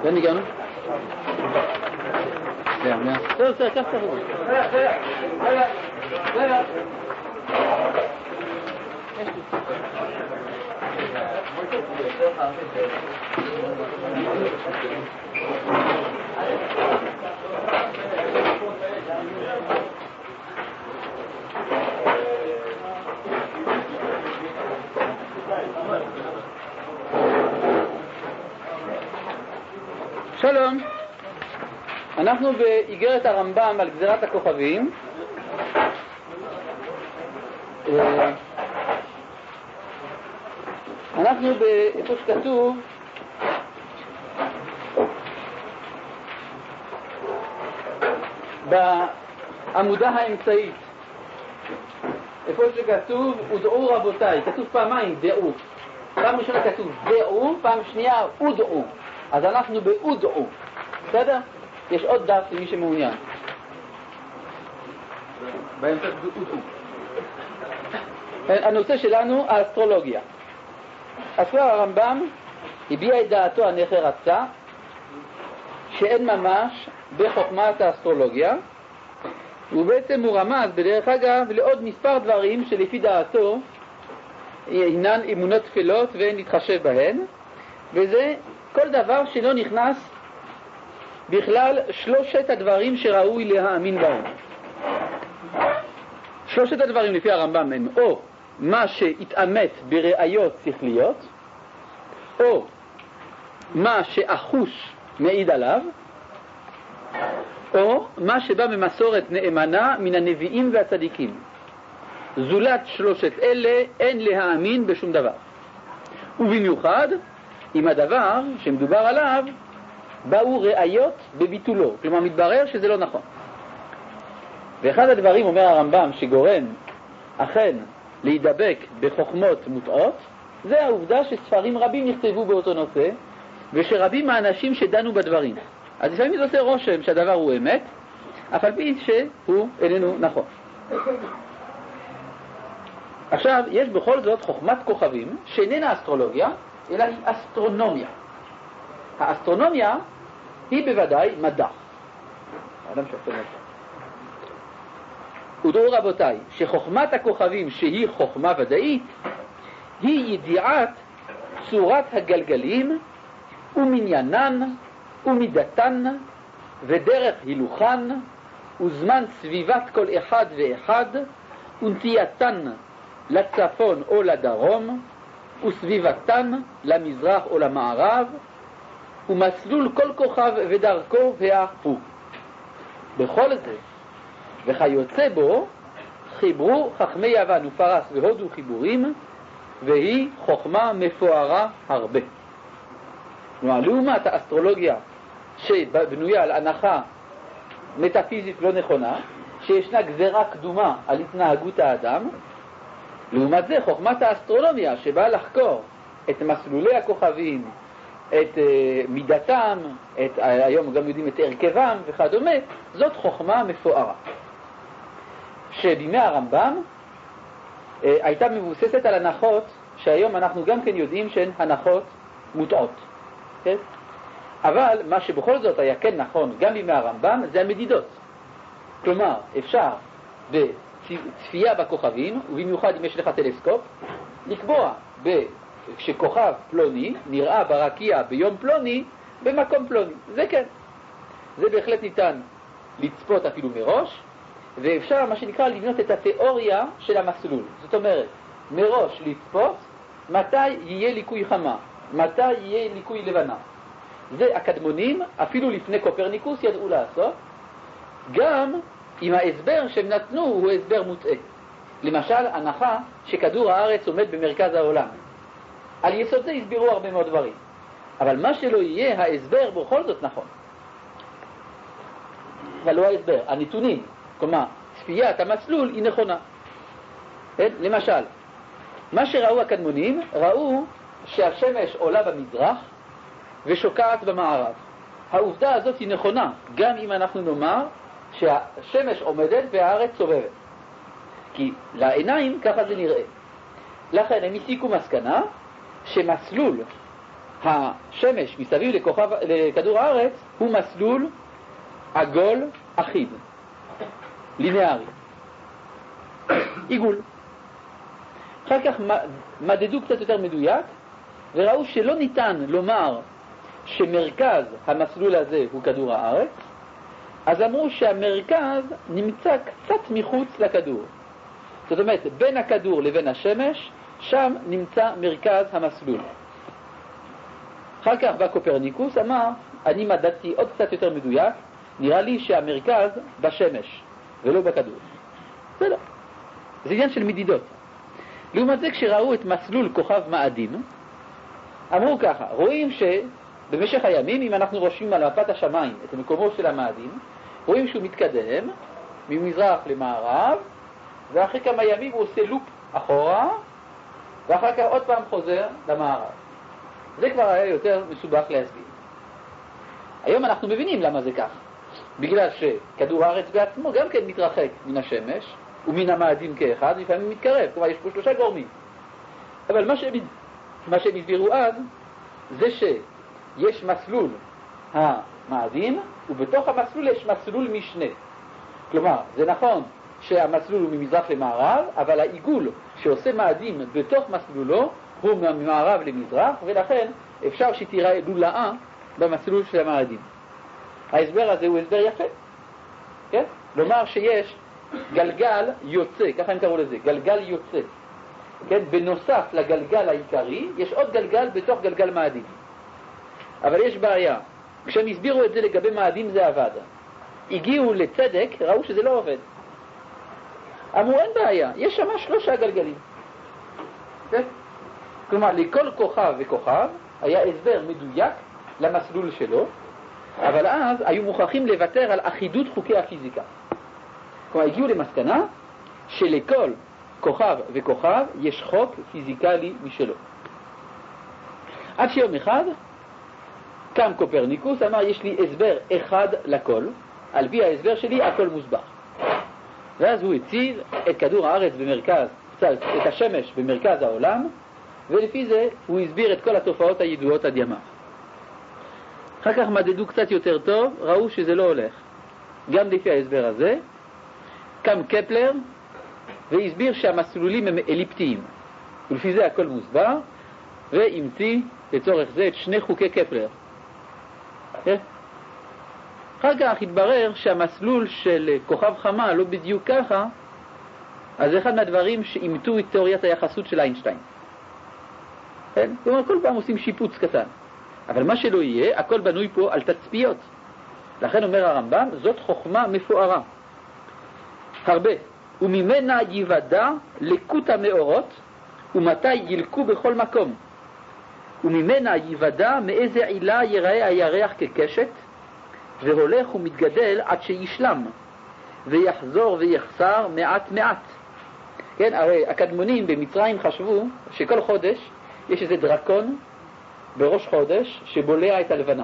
לאן הגענו? בסדר, קח את שלום, אנחנו באיגרת הרמב"ם על גזירת הכוכבים. אנחנו באיפה שכתוב בעמודה האמצעית, איפה שכתוב ודעו רבותיי, כתוב פעמיים דעו. פעם ראשונה כתוב דעו, פעם שנייה ודעו. אז אנחנו באודעו, בסדר? יש עוד דף למי שמעוניין. באמצע באודעו. הנושא שלנו, האסטרולוגיה. הספר הרמב"ם הביע את דעתו הנחרצה שאין ממש בחוכמת האסטרולוגיה, ובעצם הוא רמז בדרך אגב לעוד מספר דברים שלפי דעתו אינן אמונות תפלות ונתחשב בהן, וזה כל דבר שלא נכנס בכלל שלושת הדברים שראוי להאמין בהם. שלושת הדברים לפי הרמב"ם הם או מה שהתאמת בראיות שכליות, או מה שהחוש מעיד עליו, או מה שבא ממסורת נאמנה מן הנביאים והצדיקים. זולת שלושת אלה אין להאמין בשום דבר. ובמיוחד עם הדבר שמדובר עליו באו ראיות בביטולו, כלומר מתברר שזה לא נכון. ואחד הדברים, אומר הרמב"ם, שגורם אכן להידבק בחוכמות מוטעות, זה העובדה שספרים רבים נכתבו באותו נושא, ושרבים האנשים שדנו בדברים. אז לפעמים זה עושה רושם שהדבר הוא אמת, אף על פי שהוא איננו נכון. עכשיו, יש בכל זאת חוכמת כוכבים שאיננה אסטרולוגיה, אלא היא אסטרונומיה. האסטרונומיה היא בוודאי מדע. האדם שופט מדע. ודעו רבותיי, שחוכמת הכוכבים שהיא חוכמה ודאית, היא ידיעת צורת הגלגלים ומניינן ומידתן ודרך הילוכן וזמן סביבת כל אחד ואחד ונטייתן לצפון או לדרום וסביבתן למזרח או למערב ומסלול כל כוכב ודרכו והוא. בכל זה וכיוצא בו חיברו חכמי יוון ופרס והודו חיבורים, והיא חוכמה מפוארה הרבה. כלומר, לעומת האסטרולוגיה שבנויה על הנחה מטאפיזית לא נכונה, שישנה גזרה קדומה על התנהגות האדם, לעומת זה חוכמת האסטרונומיה שבאה לחקור את מסלולי הכוכבים, את מידתם, היום גם יודעים את הרכבם וכדומה, זאת חוכמה מפוארה. שבימי הרמב"ם הייתה מבוססת על הנחות שהיום אנחנו גם כן יודעים שהן הנחות מוטעות. כן? אבל מה שבכל זאת היה כן נכון גם בימי הרמב"ם זה המדידות. כלומר, אפשר בצפייה בכוכבים, ובמיוחד אם יש לך טלסקופ, לקבוע שכוכב פלוני נראה ברקיע ביום פלוני במקום פלוני. זה כן. זה בהחלט ניתן לצפות אפילו מראש, ואפשר מה שנקרא לבנות את התיאוריה של המסלול. זאת אומרת, מראש לצפות מתי יהיה ליקוי חמה, מתי יהיה ליקוי לבנה. זה הקדמונים, אפילו לפני קופרניקוס ידעו לעשות, גם אם ההסבר שהם נתנו הוא הסבר מוטעה. למשל, הנחה שכדור הארץ עומד במרכז העולם. על יסוד זה הסבירו הרבה מאוד דברים. אבל מה שלא יהיה, ההסבר בכל זאת נכון. אבל לא ההסבר, הנתונים. כלומר, צפיית המסלול היא נכונה. למשל, מה שראו הקדמונים, ראו שהשמש עולה במזרח ושוקעת במערב. העובדה הזאת היא נכונה, גם אם אנחנו נאמר שהשמש עומדת והארץ סובבת. כי לעיניים ככה זה נראה. לכן הם הסיקו מסקנה שמסלול השמש מסביב לכדור הארץ הוא מסלול עגול אחיד, לינארי, עיגול. אחר כך מדדו קצת יותר מדויק וראו שלא ניתן לומר שמרכז המסלול הזה הוא כדור הארץ, אז אמרו שהמרכז נמצא קצת מחוץ לכדור. זאת אומרת, בין הכדור לבין השמש, שם נמצא מרכז המסלול. אחר כך בא קופרניקוס, אמר, אני מדדתי עוד קצת יותר מדויק, נראה לי שהמרכז בשמש ולא בכדור. זה לא. זה עניין של מדידות. לעומת זה, כשראו את מסלול כוכב מאדים, אמרו ככה, רואים שבמשך הימים, אם אנחנו רושמים על מפת השמיים את מקומו של המאדים, רואים שהוא מתקדם ממזרח למערב, ואחרי כמה ימים הוא עושה לופ אחורה, ואחר כך עוד פעם חוזר למערב. זה כבר היה יותר מסובך להסביר. היום אנחנו מבינים למה זה כך. בגלל שכדור הארץ בעצמו גם כן מתרחק מן השמש, ומן המאדים כאחד, לפעמים מתקרב. כלומר, יש פה שלושה גורמים. אבל מה שהם הסבירו אז, זה שיש מסלול המאדים, ובתוך המסלול יש מסלול משנה. כלומר, זה נכון שהמסלול הוא ממזרח למערב, אבל העיגול שעושה מאדים בתוך מסלולו הוא ממערב למזרח, ולכן אפשר שתיראה לולאה במסלול של המאדים. ההסבר הזה הוא הסבר יפה. כן? לומר שיש גלגל יוצא, ככה הם קראו לזה, גלגל יוצא. כן? בנוסף לגלגל העיקרי, יש עוד גלגל בתוך גלגל מאדים. אבל יש בעיה. כשהם הסבירו את זה לגבי מאדים זה עבד. הגיעו לצדק, ראו שזה לא עובד. אמרו, אין בעיה, יש שם 3 גלגלים. כן? כלומר, לכל כוכב וכוכב היה הסבר מדויק למסלול שלו, אבל אז היו מוכרחים לוותר על אחידות חוקי הפיזיקה. כלומר, הגיעו למסקנה שלכל כוכב וכוכב יש חוק פיזיקלי משלו. עד שיום אחד קם קופרניקוס, אמר, יש לי הסבר אחד לכל, על פי ההסבר שלי הכל מוסבר. ואז הוא הציב את כדור הארץ במרכז, את השמש במרכז העולם, ולפי זה הוא הסביר את כל התופעות הידועות עד ימיו. אחר כך מדדו קצת יותר טוב, ראו שזה לא הולך. גם לפי ההסבר הזה, קם קפלר והסביר שהמסלולים הם אליפטיים, ולפי זה הכל מוסבר, והמציא לצורך זה את 2 חוקי קפלר. אחר כך התברר שהמסלול של כוכב חמה לא בדיוק ככה, אז זה אחד מהדברים שאימתו את תיאוריית היחסות של איינשטיין. כלומר, כל פעם עושים שיפוץ קטן. אבל מה שלא יהיה, הכל בנוי פה על תצפיות. לכן אומר הרמב"ם, זאת חוכמה מפוארה. הרבה. וממנה ייוודע לקות המאורות, ומתי ילקו בכל מקום. וממנה ייוודע מאיזה עילה ייראה הירח כקשת, והולך ומתגדל עד שישלם, ויחזור ויחסר מעט מעט. כן, הרי הקדמונים במצרים חשבו שכל חודש יש איזה דרקון בראש חודש שבולע את הלבנה.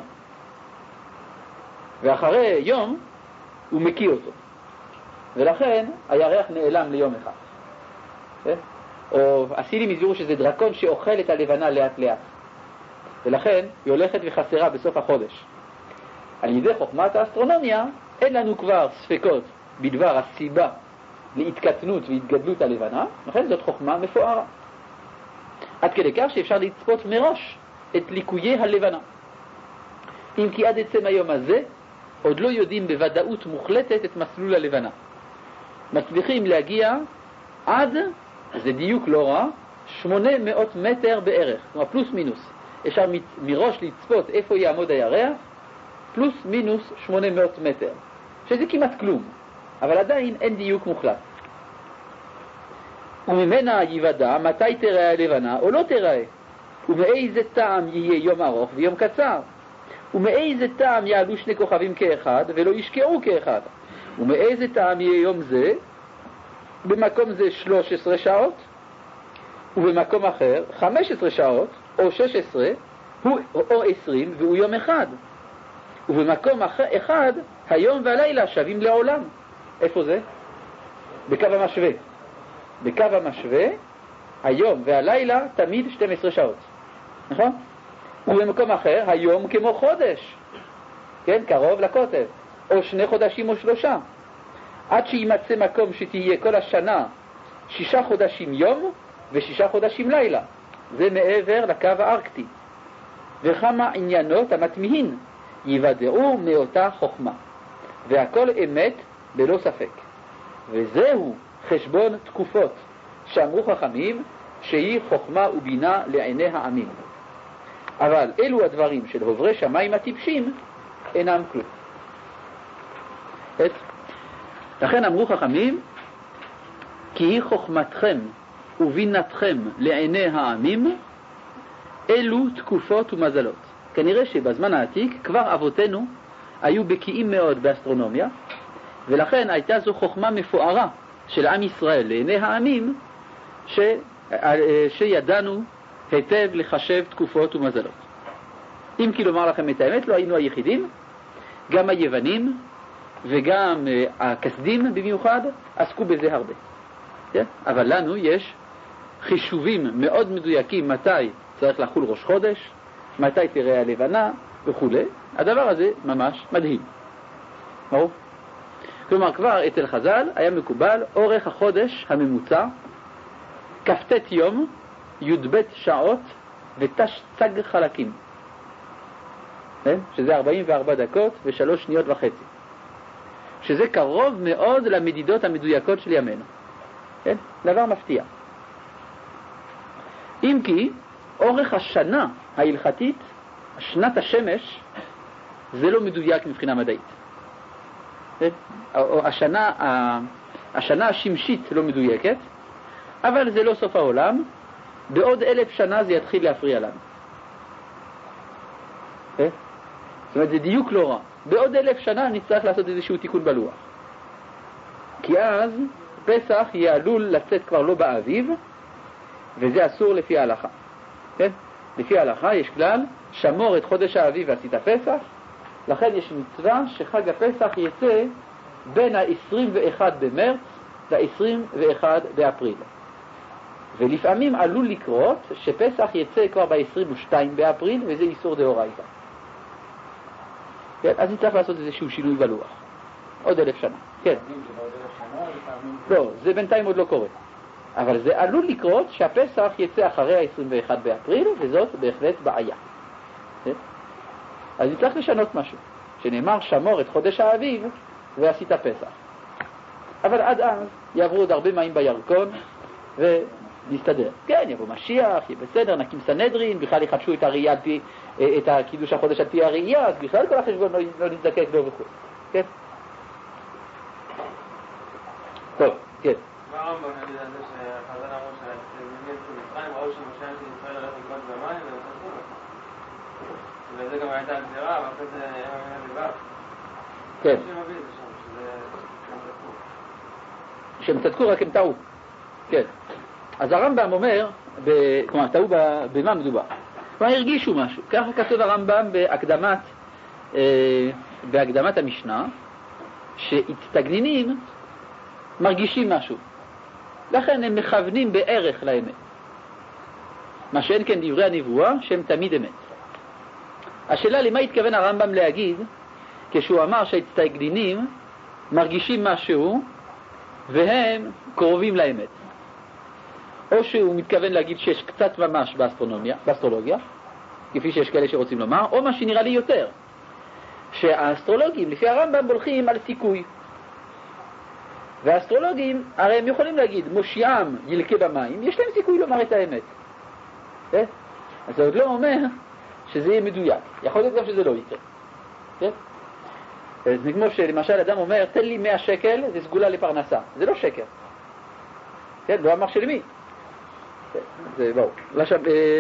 ואחרי יום הוא מקיא אותו. ולכן הירח נעלם ליום אחד. כן? או הסינים הסבירו שזה דרקון שאוכל את הלבנה לאט לאט. ולכן היא הולכת וחסרה בסוף החודש. על ידי חוכמת האסטרונומיה אין לנו כבר ספקות בדבר הסיבה להתקטנות והתגדלות הלבנה, לכן זאת חוכמה מפוארה. עד כדי כך שאפשר לצפות מראש את ליקויי הלבנה. אם כי עד עצם היום הזה עוד לא יודעים בוודאות מוחלטת את מסלול הלבנה. מצליחים להגיע עד, זה דיוק לא רע, 800 מטר בערך, כלומר פלוס מינוס. אפשר מראש לצפות איפה יעמוד הירח, פלוס מינוס 800 מטר, שזה כמעט כלום, אבל עדיין אין דיוק מוחלט. וממנה ייוודע מתי תראה הלבנה או לא תראה, ומאיזה טעם יהיה יום ארוך ויום קצר, ומאיזה טעם יעלו 2 כוכבים כאחד ולא ישקעו כאחד, ומאיזה טעם יהיה יום זה, במקום זה 13 שעות, ובמקום אחר 15 שעות, או 16, או 20, והוא יום אחד. ובמקום אחד, היום והלילה שווים לעולם. איפה זה? בקו המשווה. בקו המשווה, היום והלילה תמיד 12 שעות. נכון? ובמקום אחר, היום כמו חודש, כן, קרוב לכותב, או 2 חודשים או 3, עד שימצא מקום שתהיה כל השנה 6 חודשים יום ו6 חודשים לילה. זה מעבר לקו הארקטי. וכמה עניינות המתמיהין יוודעו מאותה חוכמה, והכל אמת בלא ספק. וזהו חשבון תקופות שאמרו חכמים שהיא חוכמה ובינה לעיני העמים. אבל אלו הדברים של עוברי שמיים הטיפשים אינם כלום. לכן אמרו חכמים, כי היא חוכמתכם ובינתכם לעיני העמים, אלו תקופות ומזלות. כנראה שבזמן העתיק כבר אבותינו היו בקיאים מאוד באסטרונומיה, ולכן הייתה זו חוכמה מפוארה של עם ישראל לעיני העמים, שידענו היטב לחשב תקופות ומזלות. אם כי לומר לכם את האמת, לא היינו היחידים, גם היוונים וגם הכסדים במיוחד עסקו בזה הרבה. כן? אבל לנו יש חישובים מאוד מדויקים מתי צריך לחול ראש חודש, מתי תראה הלבנה וכו'. הדבר הזה ממש מדהים. ברור? כלומר, כבר אצל חז"ל היה מקובל אורך החודש הממוצע, כ"ט יום, י"ב שעות ותשצג חלקים. שזה 44 דקות ו3 שניות וחצי. שזה קרוב מאוד למדידות המדויקות של ימינו. כן? דבר מפתיע. אם כי, אורך השנה ההלכתית, שנת השמש, זה לא מדויק מבחינה מדעית. השנה השמשית לא מדויקת, אבל זה לא סוף העולם. בעוד 1000 שנה זה יתחיל להפריע לנו. זאת אומרת, זה דיוק לא רע. בעוד 1000 שנה נצטרך לעשות איזשהו תיקון בלוח. כי אז פסח יהיה עלול לצאת כבר לא באביב, וזה אסור לפי ההלכה. כן? לפי ההלכה יש כלל, שמור את חודש האביב ועשית פסח, לכן יש מצווה שחג הפסח יצא בין ה-21 במרץ ל-21 באפריל. ולפעמים עלול לקרות שפסח יצא כבר ב-22 באפריל, וזה איסור דאורייתא. כן? אז נצטרך לעשות איזשהו שינוי בלוח. עוד 1000 שנה. כן. לא, זה בינתיים עוד לא קורה. אבל זה עלול לקרות שהפסח יצא אחרי ה-21 באפריל, וזאת בהחלט בעיה. כן? אז נצטרך לשנות משהו. שנאמר שמור את חודש האביב ועשית פסח. אבל עד אז יעברו עוד הרבה מים בירקון ונסתדר. כן, יבוא משיח, יהיה בסדר, נקים סנהדרין, בכלל יחדשו את הראייה, את הקידוש החודש על פי הראייה, אז בכלל כל החשבון לא נזדקק לו וכו'. כן? טוב, כן. מה הרמב"ם נגיד על זה שחז"ל אמרו שבאמת במצרים ראו שמשה של ישראל הולך לקפוץ במים ונכנסו לו? וזה גם הייתה הגזירה, ואחרי זה היה מאמין לבד. כן. שמביא את זה שם, שזה שהם צדקו. שהם צדקו, רק הם טעו. כן. אז הרמב"ם אומר, כלומר, טעו במה מדובר. כלומר, הרגישו משהו. ככה כתוב הרמב"ם בהקדמת המשנה, שהצטגנינים מרגישים משהו. לכן הם מכוונים בערך לאמת. מה שאין כן דברי הנבואה, שהם תמיד אמת. השאלה למה התכוון הרמב"ם להגיד, כשהוא אמר שהצטגנינים מרגישים משהו, והם קרובים לאמת. או שהוא מתכוון להגיד שיש קצת ממש באסטרולוגיה, כפי שיש כאלה שרוצים לומר, או מה שנראה לי יותר, שהאסטרולוגים לפי הרמב"ם הולכים על סיכוי. והאסטרולוגים הרי הם יכולים להגיד מושיעם ילקה במים, יש להם סיכוי לומר את האמת. אז זה עוד לא אומר שזה יהיה מדויק, יכול להיות גם שזה לא יקרה. זה כמו שלמשל אדם אומר תן לי 100 שקל, זה סגולה לפרנסה, זה לא שקר. לא אמר של מי. זה ברור. עכשיו,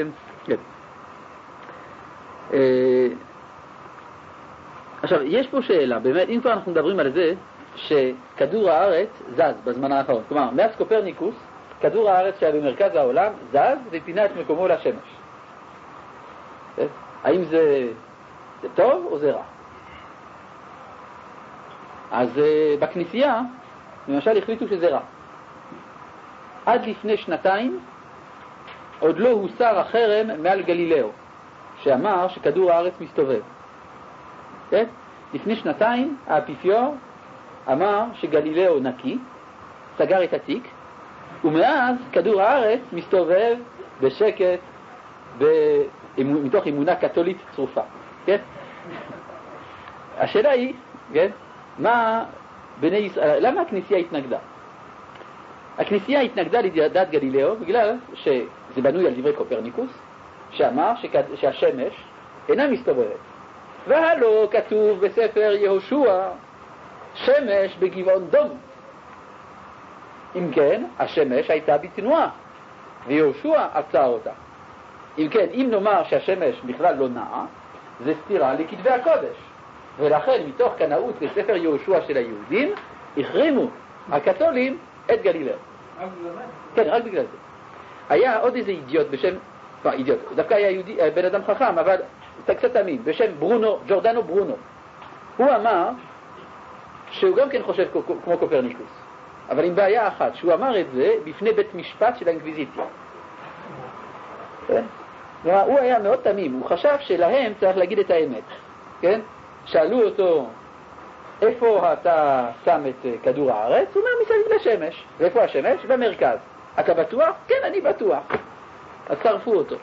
עכשיו יש פה שאלה, באמת אם כבר אנחנו מדברים על זה שכדור הארץ זז בזמן האחרון. כלומר, מאז קופרניקוס, כדור הארץ שהיה במרכז העולם זז ופינה את מקומו לשמש. האם זה טוב או זה רע? אז בכנסייה, למשל, החליטו שזה רע. עד לפני 2 עוד לא הוסר החרם מעל גלילאו, שאמר שכדור הארץ מסתובב. כן? לפני שנתיים האפיפיור אמר שגלילאו נקי, סגר את התיק, ומאז כדור הארץ מסתובב בשקט מתוך אמונה קתולית צרופה. כן? השאלה היא, כן? מה בני ישראל, למה הכנסייה התנגדה? הכנסייה התנגדה לדעת גלילאו בגלל שזה בנוי על דברי קופרניקוס, שאמר שהשמש אינה מסתובבת. והלא כתוב בספר יהושע, שמש בגבעון דום. אם כן, השמש הייתה בתנועה, ויהושע עצר אותה. אם כן, אם נאמר שהשמש בכלל לא נעה, זה סתירה לכתבי הקודש. ולכן, מתוך קנאות בספר יהושע של היהודים, החרימו הקתולים את גלילאו. כן, רק בגלל זה. היה עוד איזה אידיוט בשם, לא, אידיוט, דווקא היה יהודי, בן אדם חכם, אבל קצת תמים, בשם ברונו, ג'ורדנו ברונו. הוא אמר שהוא גם כן חושב כמו קופרניקוס, אבל עם בעיה אחת, שהוא אמר את זה בפני בית משפט של האינקוויזיציה. כן? הוא היה מאוד תמים, הוא חשב שלהם צריך להגיד את האמת. כן? שאלו אותו, איפה אתה שם את כדור הארץ? הוא אומר, מסביב לשמש. ואיפה השמש? במרכז. אתה בטוח? כן, אני בטוח. אז שרפו אותו.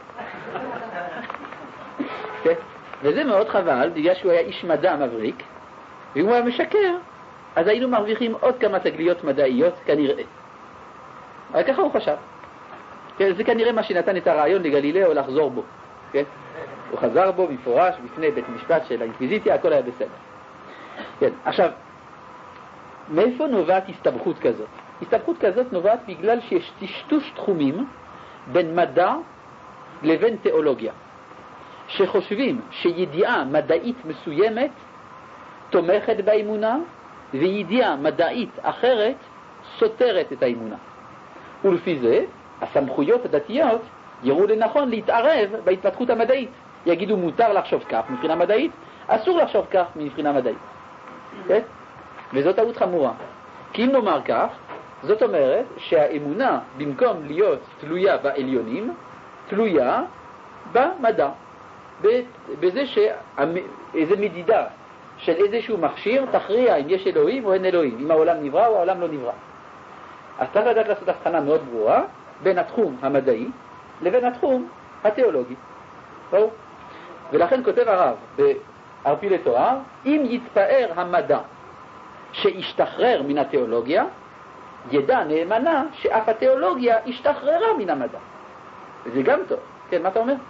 כן? וזה מאוד חבל, בגלל שהוא היה איש מדע מבריק, ואם הוא היה משקר, אז היינו מרוויחים עוד כמה תגליות מדעיות, כנראה. אבל ככה הוא חשב. כן? זה כנראה מה שנתן את הרעיון לגלילאו לחזור בו. כן? הוא חזר בו מפורש בפני בית משפט של האינקוויזיציה, הכל היה בסדר. כן, עכשיו, מאיפה נובעת הסתבכות כזאת? הסתבכות כזאת נובעת בגלל שיש טשטוש תחומים בין מדע לבין תיאולוגיה. שחושבים שידיעה מדעית מסוימת תומכת באמונה, וידיעה מדעית אחרת סותרת את האמונה. ולפי זה, הסמכויות הדתיות יראו לנכון להתערב בהתפתחות המדעית. יגידו מותר לחשוב כך מבחינה מדעית, אסור לחשוב כך מבחינה מדעית. כן? וזאת טעות חמורה. כי אם נאמר כך, זאת אומרת שהאמונה במקום להיות תלויה בעליונים, תלויה במדע. בזה שאיזו מדידה של איזשהו מכשיר תכריע אם יש אלוהים או אין אלוהים, אם העולם נברא או העולם לא נברא. אז צריך לדעת לעשות הבחנה מאוד ברורה בין התחום המדעי לבין התחום התיאולוגי. ברור? ולכן כותב הרב בערפי לתואר, אם יתפאר המדע שהשתחרר מן התיאולוגיה, ידע נאמנה שאף התיאולוגיה השתחררה מן המדע. וזה גם טוב. כן, מה אתה אומר?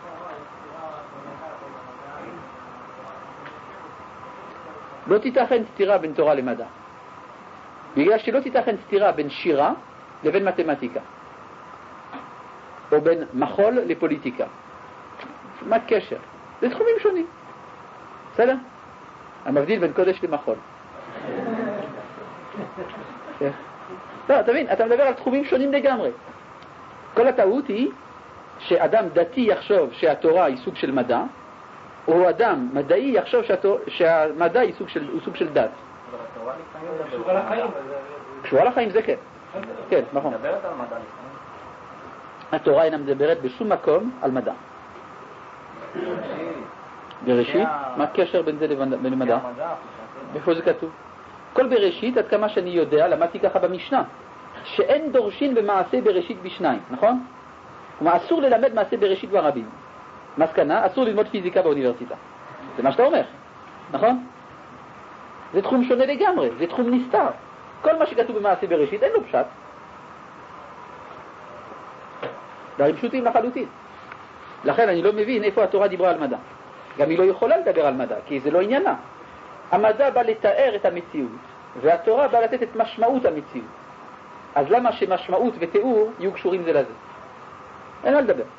לא תיתכן סתירה בין תורה למדע. בגלל שלא תיתכן סתירה בין שירה לבין מתמטיקה. או בין מחול לפוליטיקה. מה הקשר? זה תחומים שונים. בסדר? המבדיל בין קודש למחול. לא, תבין, אתה מדבר על תחומים שונים לגמרי. כל הטעות היא שאדם דתי יחשוב שהתורה היא סוג של מדע, או אדם מדעי יחשוב שהמדע היא סוג של דת. אבל התורה לפעמים קשורה לחיים. קשורה לחיים זה כן. כן, נכון. מדברת על מדע לפעמים. התורה אינה מדברת בשום מקום על מדע. בראשית? מה הקשר בין זה לבין מדע? איפה זה כתוב? כל בראשית, עד כמה שאני יודע, למדתי ככה במשנה, שאין דורשין במעשה בראשית בשניים, נכון? כלומר, אסור ללמד מעשה בראשית ברבים. מסקנה, אסור ללמוד פיזיקה באוניברסיטה. זה מה שאתה אומר, נכון? זה תחום שונה לגמרי, זה תחום נסתר. כל מה שכתוב במעשה בראשית אין לו פשט. דברים פשוטים לחלוטין. לכן אני לא מבין איפה התורה דיברה על מדע. גם היא לא יכולה לדבר על מדע, כי זה לא עניינה. המדע בא לתאר את המציאות, והתורה בא לתת את משמעות המציאות. אז למה שמשמעות ותיאור יהיו קשורים זה לזה? אין מה לדבר.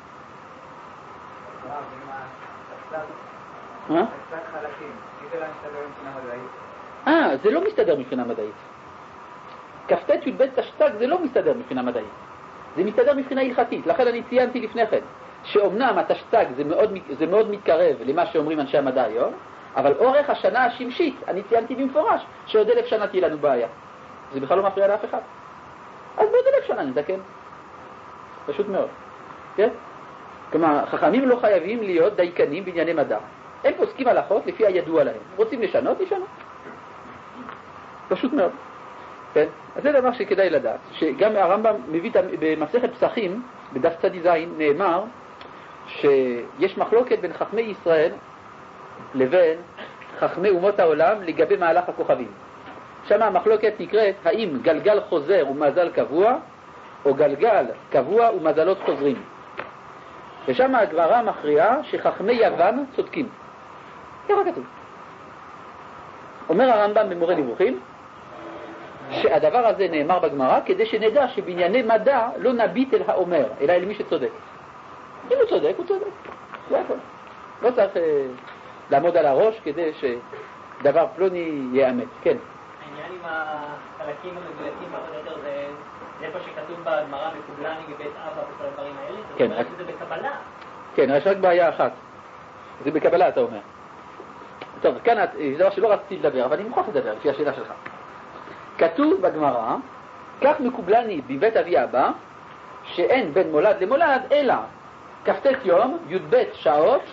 זה לא מסתדר מבחינה מדעית. כ"ט י"ב תשתג זה לא מסתדר מבחינה מדעית. זה מסתדר מבחינה הלכתית. לכן אני ציינתי לפני כן, שאומנם התשתג זה מאוד מתקרב למה שאומרים אנשי המדע היום, אבל אורך השנה השמשית, אני ציינתי במפורש, שעוד 1000 שנה תהיה לנו בעיה. זה בכלל לא מפריע לאף אחד. אז בעוד 1000 שנה נתקן. פשוט מאוד. כן? כלומר, חכמים לא חייבים להיות דייקנים בענייני מדע. הם פוסקים הלכות לפי הידוע להם. רוצים לשנות, לשנות. פשוט מאוד. כן? אז זה דבר שכדאי לדעת, שגם הרמב"ם מביא במסכת פסחים, בדף צ"ז, נאמר שיש מחלוקת בין חכמי ישראל לבין חכמי אומות העולם לגבי מהלך הכוכבים. שם המחלוקת נקראת האם גלגל חוזר ומזל קבוע, או גלגל קבוע ומזלות חוזרים. ושם הגמרא מכריעה שחכמי יוון צודקים. ככה כתוב. אומר הרמב"ם במורה נבוכים, שהדבר הזה נאמר בגמרא כדי שנדע שבענייני מדע לא נביט אל האומר, אלא אל מי שצודק. אם הוא צודק, הוא צודק. זה הכל. לא צריך לעמוד על הראש כדי שדבר פלוני יאמץ. כן. העניין עם החלקים המגולקים פחות או יותר זה איפה שכתוב בגמרא מקובלני בבית אבא וכל הדברים האלה? כן. זאת אומרת שזה בקבלה. כן, יש רק בעיה אחת. זה בקבלה, אתה אומר. טוב, כאן זה דבר שלא רציתי לדבר, אבל אני מוכרח לדבר לפי השאלה שלך. כתוב בגמרא, כך מקובלני בבית אבי אבא, שאין בין מולד למולד, אלא כ"ט יום, י"ב שעות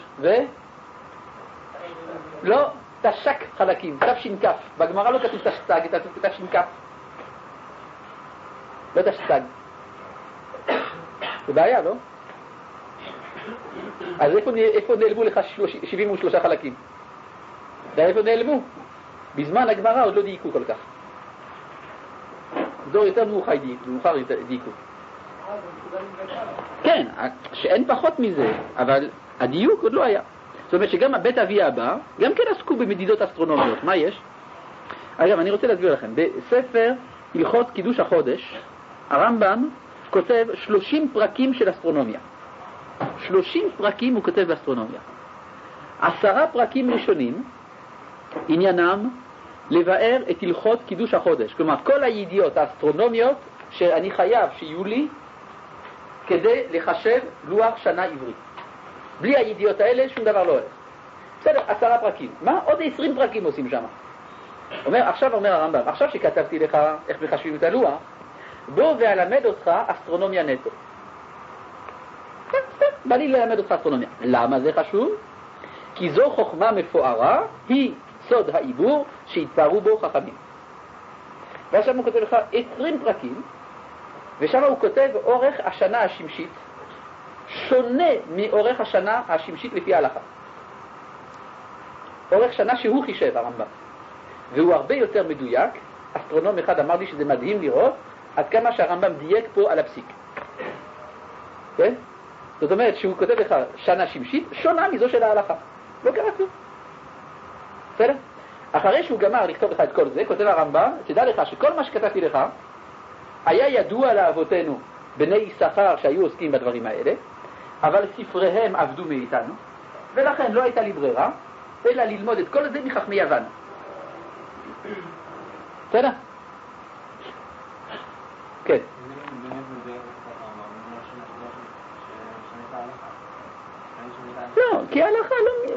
לא, תשק חלקים, תש"כ. בגמרא לא כתוב תשתג, כתוב תש"כ. לא תשתג. זה בעיה, לא? אז איפה נעלמו לך 73 חלקים? איפה נעלמו? בזמן הגמרא עוד לא דייקו כל כך. דור יותר מאוחר דייקו. כן, שאין פחות מזה, אבל הדיוק עוד לא היה. זאת אומרת שגם הבית אבי הבא, גם כן עסקו במדידות אסטרונומיות. מה יש? אגב, אני רוצה להסביר לכם. בספר הלכות קידוש החודש, הרמב"ם כותב 30 פרקים של אסטרונומיה. 30 פרקים הוא כותב באסטרונומיה. 10 פרקים ראשונים, עניינם לבאר את הלכות קידוש החודש. כלומר, כל הידיעות האסטרונומיות שאני חייב שיהיו לי כדי לחשב לוח שנה עברי. בלי הידיעות האלה שום דבר לא הולך. בסדר, 10 פרקים. מה? עוד 20 פרקים עושים שם. עכשיו אומר הרמב"ם, עכשיו שכתבתי לך איך מחשבים את הלוח, בוא ואלמד אותך אסטרונומיה נטו. בא לי ללמד אותך אסטרונומיה. למה זה חשוב? כי זו חוכמה מפוארה, היא סוד העיבור שהתפארו בו חכמים. ועכשיו הוא כותב לך 20 פרקים, ושם הוא כותב אורך השנה השמשית, שונה מאורך השנה השמשית לפי ההלכה. אורך שנה שהוא חישב, הרמב"ם. והוא הרבה יותר מדויק. אסטרונום אחד אמר לי שזה מדהים לראות עד כמה שהרמב"ם דייק פה על הפסיק. כן? זאת אומרת שהוא כותב לך שנה שמשית שונה מזו של ההלכה. לא קרה כלום. בסדר? אחרי שהוא גמר לכתוב לך את כל זה, כותב הרמב"ם, תדע לך שכל מה שכתבתי לך היה ידוע לאבותינו בני יששכר שהיו עוסקים בדברים האלה, אבל ספריהם עבדו מאיתנו, ולכן לא הייתה לי ברירה אלא ללמוד את כל זה מחכמי יוון. בסדר? כן. לא, כי ההלכה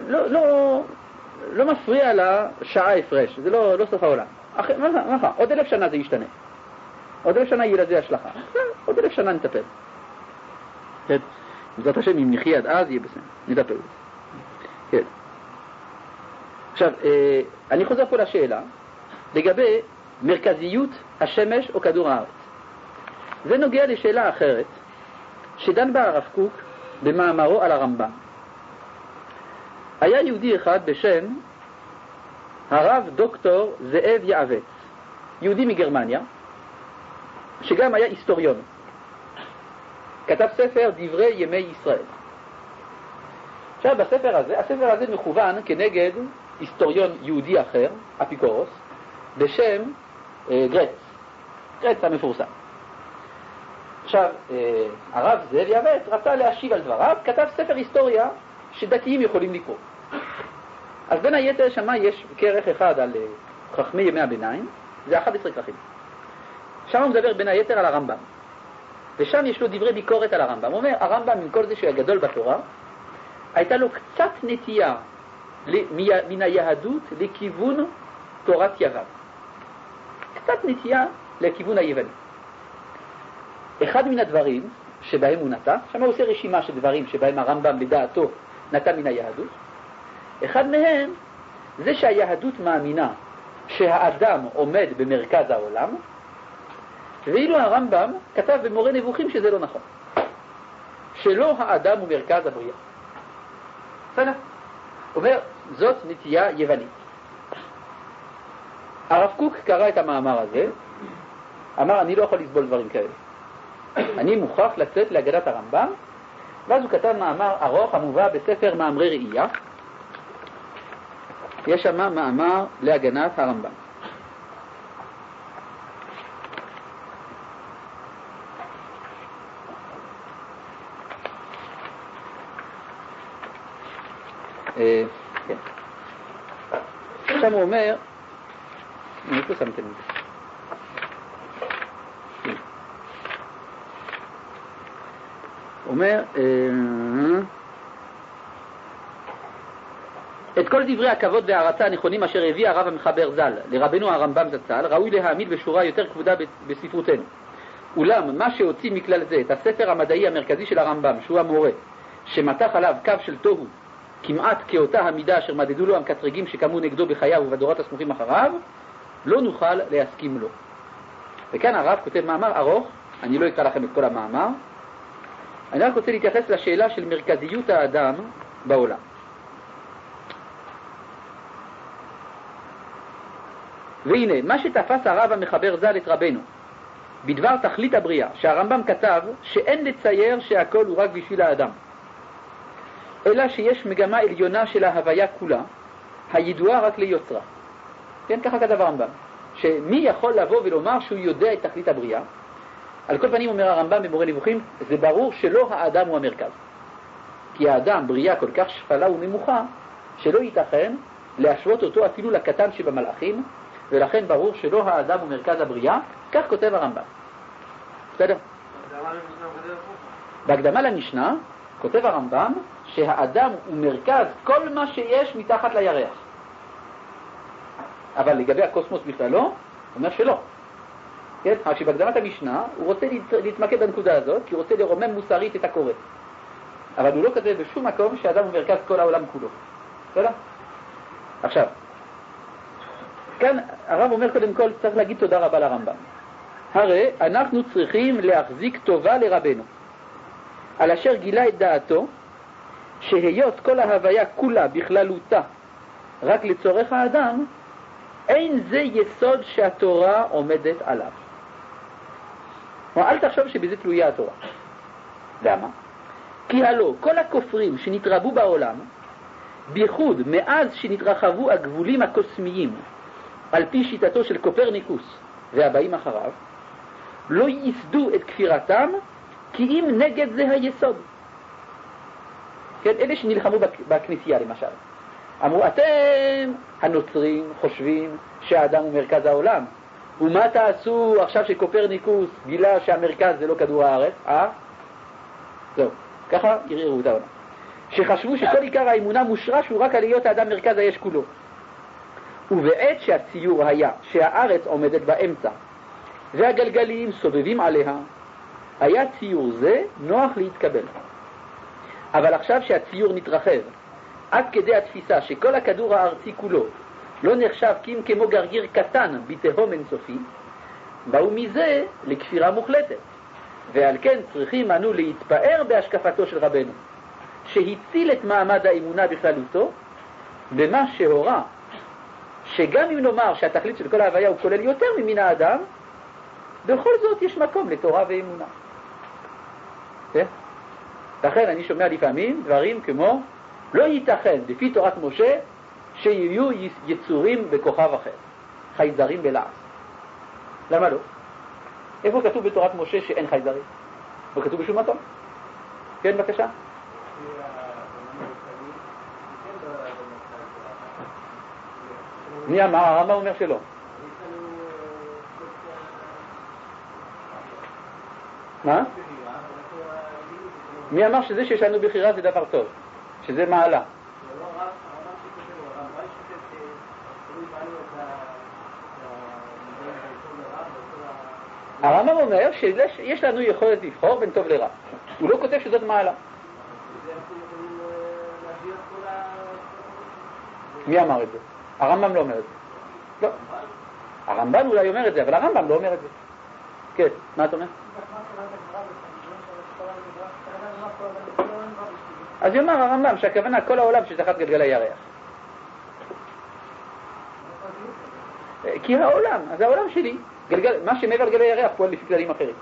לא מפריע לה שעה הפרש, זה לא סוף העולם. עוד 1000 שנה זה ישתנה. עוד 1000 שנה יהיה לזה השלכה. עוד 1000 שנה נטפל. כן. בעזרת השם, אם נחיה עד אז, יהיה בסדר. נטפל. כן. עכשיו, אני חוזר פה לשאלה, לגבי מרכזיות השמש או כדור הארץ. זה נוגע לשאלה אחרת, שדן בה הרב קוק במאמרו על הרמב"ם. היה יהודי אחד בשם הרב דוקטור זאב יעבץ, יהודי מגרמניה, שגם היה היסטוריון. כתב ספר דברי ימי ישראל. עכשיו הספר הזה מכוון כנגד היסטוריון יהודי אחר, אפיקורוס, בשם גרץ המפורסם. עכשיו, הרב זאב יעבץ רצה להשיב על דבריו, כתב ספר היסטוריה שדתיים יכולים לקרוא. אז בין היתר שמה יש כרך אחד על חכמי ימי הביניים, זה 11 כרכים. שם הוא מדבר בין היתר על הרמב"ם. ושם יש לו דברי ביקורת על הרמב"ם. הוא אומר, הרמב"ם עם כל זה שהוא הגדול בתורה, הייתה לו קצת נטייה מן היהדות לכיוון תורת יוון. קצת נטייה לכיוון היווני. אחד מן הדברים שבהם הוא נטע. שם הוא עושה רשימה של דברים שבהם הרמב"ם לדעתו נטע מן היהדות. אחד מהם זה שהיהדות מאמינה שהאדם עומד במרכז העולם, ואילו הרמב"ם כתב במורה נבוכים שזה לא נכון, שלא האדם הוא מרכז הבריאה. בסדר? אומר, זאת נטייה יוונית. הרב קוק קרא את המאמר הזה, אמר, אני לא יכול לסבול דברים כאלה. אני מוכרח לצאת להגנת הרמב"ם, ואז הוא כתב מאמר ארוך המובא בספר מאמרי ראייה. יש שם מאמר להגנת הרמב"ם. כן. שם הוא אומר, איפה שמתם את זה? הוא אומר, את כל דברי הכבוד והערצה הנכונים אשר הביא הרב המחבר ז"ל לרבנו הרמב"ם זצ"ל ראוי להעמיד בשורה יותר כבודה בספרותנו. אולם מה שהוציא מכלל זה את הספר המדעי המרכזי של הרמב"ם, שהוא המורה, שמתח עליו קו של תוהו כמעט כאותה המידה אשר מדדו לו המקטרגים שקמו נגדו בחייו ובדורות הסמוכים אחריו, לא נוכל להסכים לו. וכאן הרב כותב מאמר ארוך, אני לא אקרא לכם את כל המאמר, אני רק רוצה להתייחס לשאלה של מרכזיות האדם בעולם. והנה, מה שתפס הרב המחבר ז"ל את רבנו בדבר תכלית הבריאה, שהרמב"ם כתב שאין לצייר שהכל הוא רק בשביל האדם, אלא שיש מגמה עליונה של ההוויה כולה, הידועה רק ליוצרה. כן, ככה כתב הרמב"ם. שמי יכול לבוא ולומר שהוא יודע את תכלית הבריאה? על כל פנים אומר הרמב"ם במורה נבוכים, זה ברור שלא האדם הוא המרכז. כי האדם בריאה כל כך שפלה וממוחה, שלא ייתכן להשוות אותו אפילו לקטן שבמלאכים, ולכן ברור שלא האדם הוא מרכז הבריאה, כך כותב הרמב"ם. בסדר? בהקדמה למשנה כותב הרמב"ם שהאדם הוא מרכז כל מה שיש מתחת לירח. אבל לגבי הקוסמוס בכלל לא, הוא אומר שלא. כן? רק שבהקדמת המשנה הוא רוצה להתמקד בנקודה הזאת, כי הוא רוצה לרומם מוסרית את הקורא. אבל הוא לא כזה בשום מקום שהאדם הוא מרכז כל העולם כולו. בסדר? עכשיו, כאן הרב אומר קודם כל צריך להגיד תודה רבה לרמב"ם. הרי אנחנו צריכים להחזיק טובה לרבנו, על אשר גילה את דעתו, שהיות כל ההוויה כולה בכללותה רק לצורך האדם, אין זה יסוד שהתורה עומדת עליו. אל תחשוב שבזה תלויה התורה. למה? כי הלא כל הכופרים שנתרבו בעולם, בייחוד מאז שנתרחבו הגבולים הקוסמיים על פי שיטתו של קופרניקוס והבאים אחריו, לא ייסדו את כפירתם כי אם נגד זה היסוד. כן, אלה שנלחמו בכנסייה למשל, אמרו, אתם הנוצרים חושבים שהאדם הוא מרכז העולם, ומה תעשו עכשיו שקופרניקוס גילה שהמרכז זה לא כדור הארץ? זהו, ככה יראו את העולם. שחשבו שכל עיקר האמונה מושרש הוא רק על להיות האדם מרכז היש כולו. ובעת שהציור היה שהארץ עומדת באמצע והגלגלים סובבים עליה, היה ציור זה נוח להתקבל. אבל עכשיו שהציור נתרחב עד כדי התפיסה שכל הכדור הארצי כולו לא נחשב כי אם כמו גרגיר קטן בתהום אינסופי, באו מזה לכפירה מוחלטת. ועל כן צריכים אנו להתפאר בהשקפתו של רבנו, שהציל את מעמד האמונה בכללותו, במה שהורה שגם אם נאמר שהתכלית של כל ההוויה הוא כולל יותר ממין האדם, בכל זאת יש מקום לתורה ואמונה. כן? לכן אני שומע לפעמים דברים כמו, לא ייתכן לפי תורת משה שיהיו יצורים בכוכב אחר, חייזרים בלעז. למה לא? איפה כתוב בתורת משה שאין חייזרים? לא כתוב בשום מקום. כן, בבקשה. מי אמר? הרמב"ם אומר שלא. מה? מי אמר שזה שיש לנו בחירה זה דבר טוב? שזה מעלה? הרמב"ם אומר שיש לנו יכולת לבחור בין טוב לרע. הוא לא כותב שזאת מעלה. מי אמר את זה? הרמב"ם לא אומר את זה. לא. הרמב"ם אולי אומר את זה, אבל הרמב"ם לא אומר את זה. כן, מה אתה אומר? אז יאמר הרמב"ם שהכוונה כל העולם שתחת גלגלי ירח. כי העולם, אז העולם שלי, מה שמעבר לגלגלי ירח פועל לפי כללים אחרים.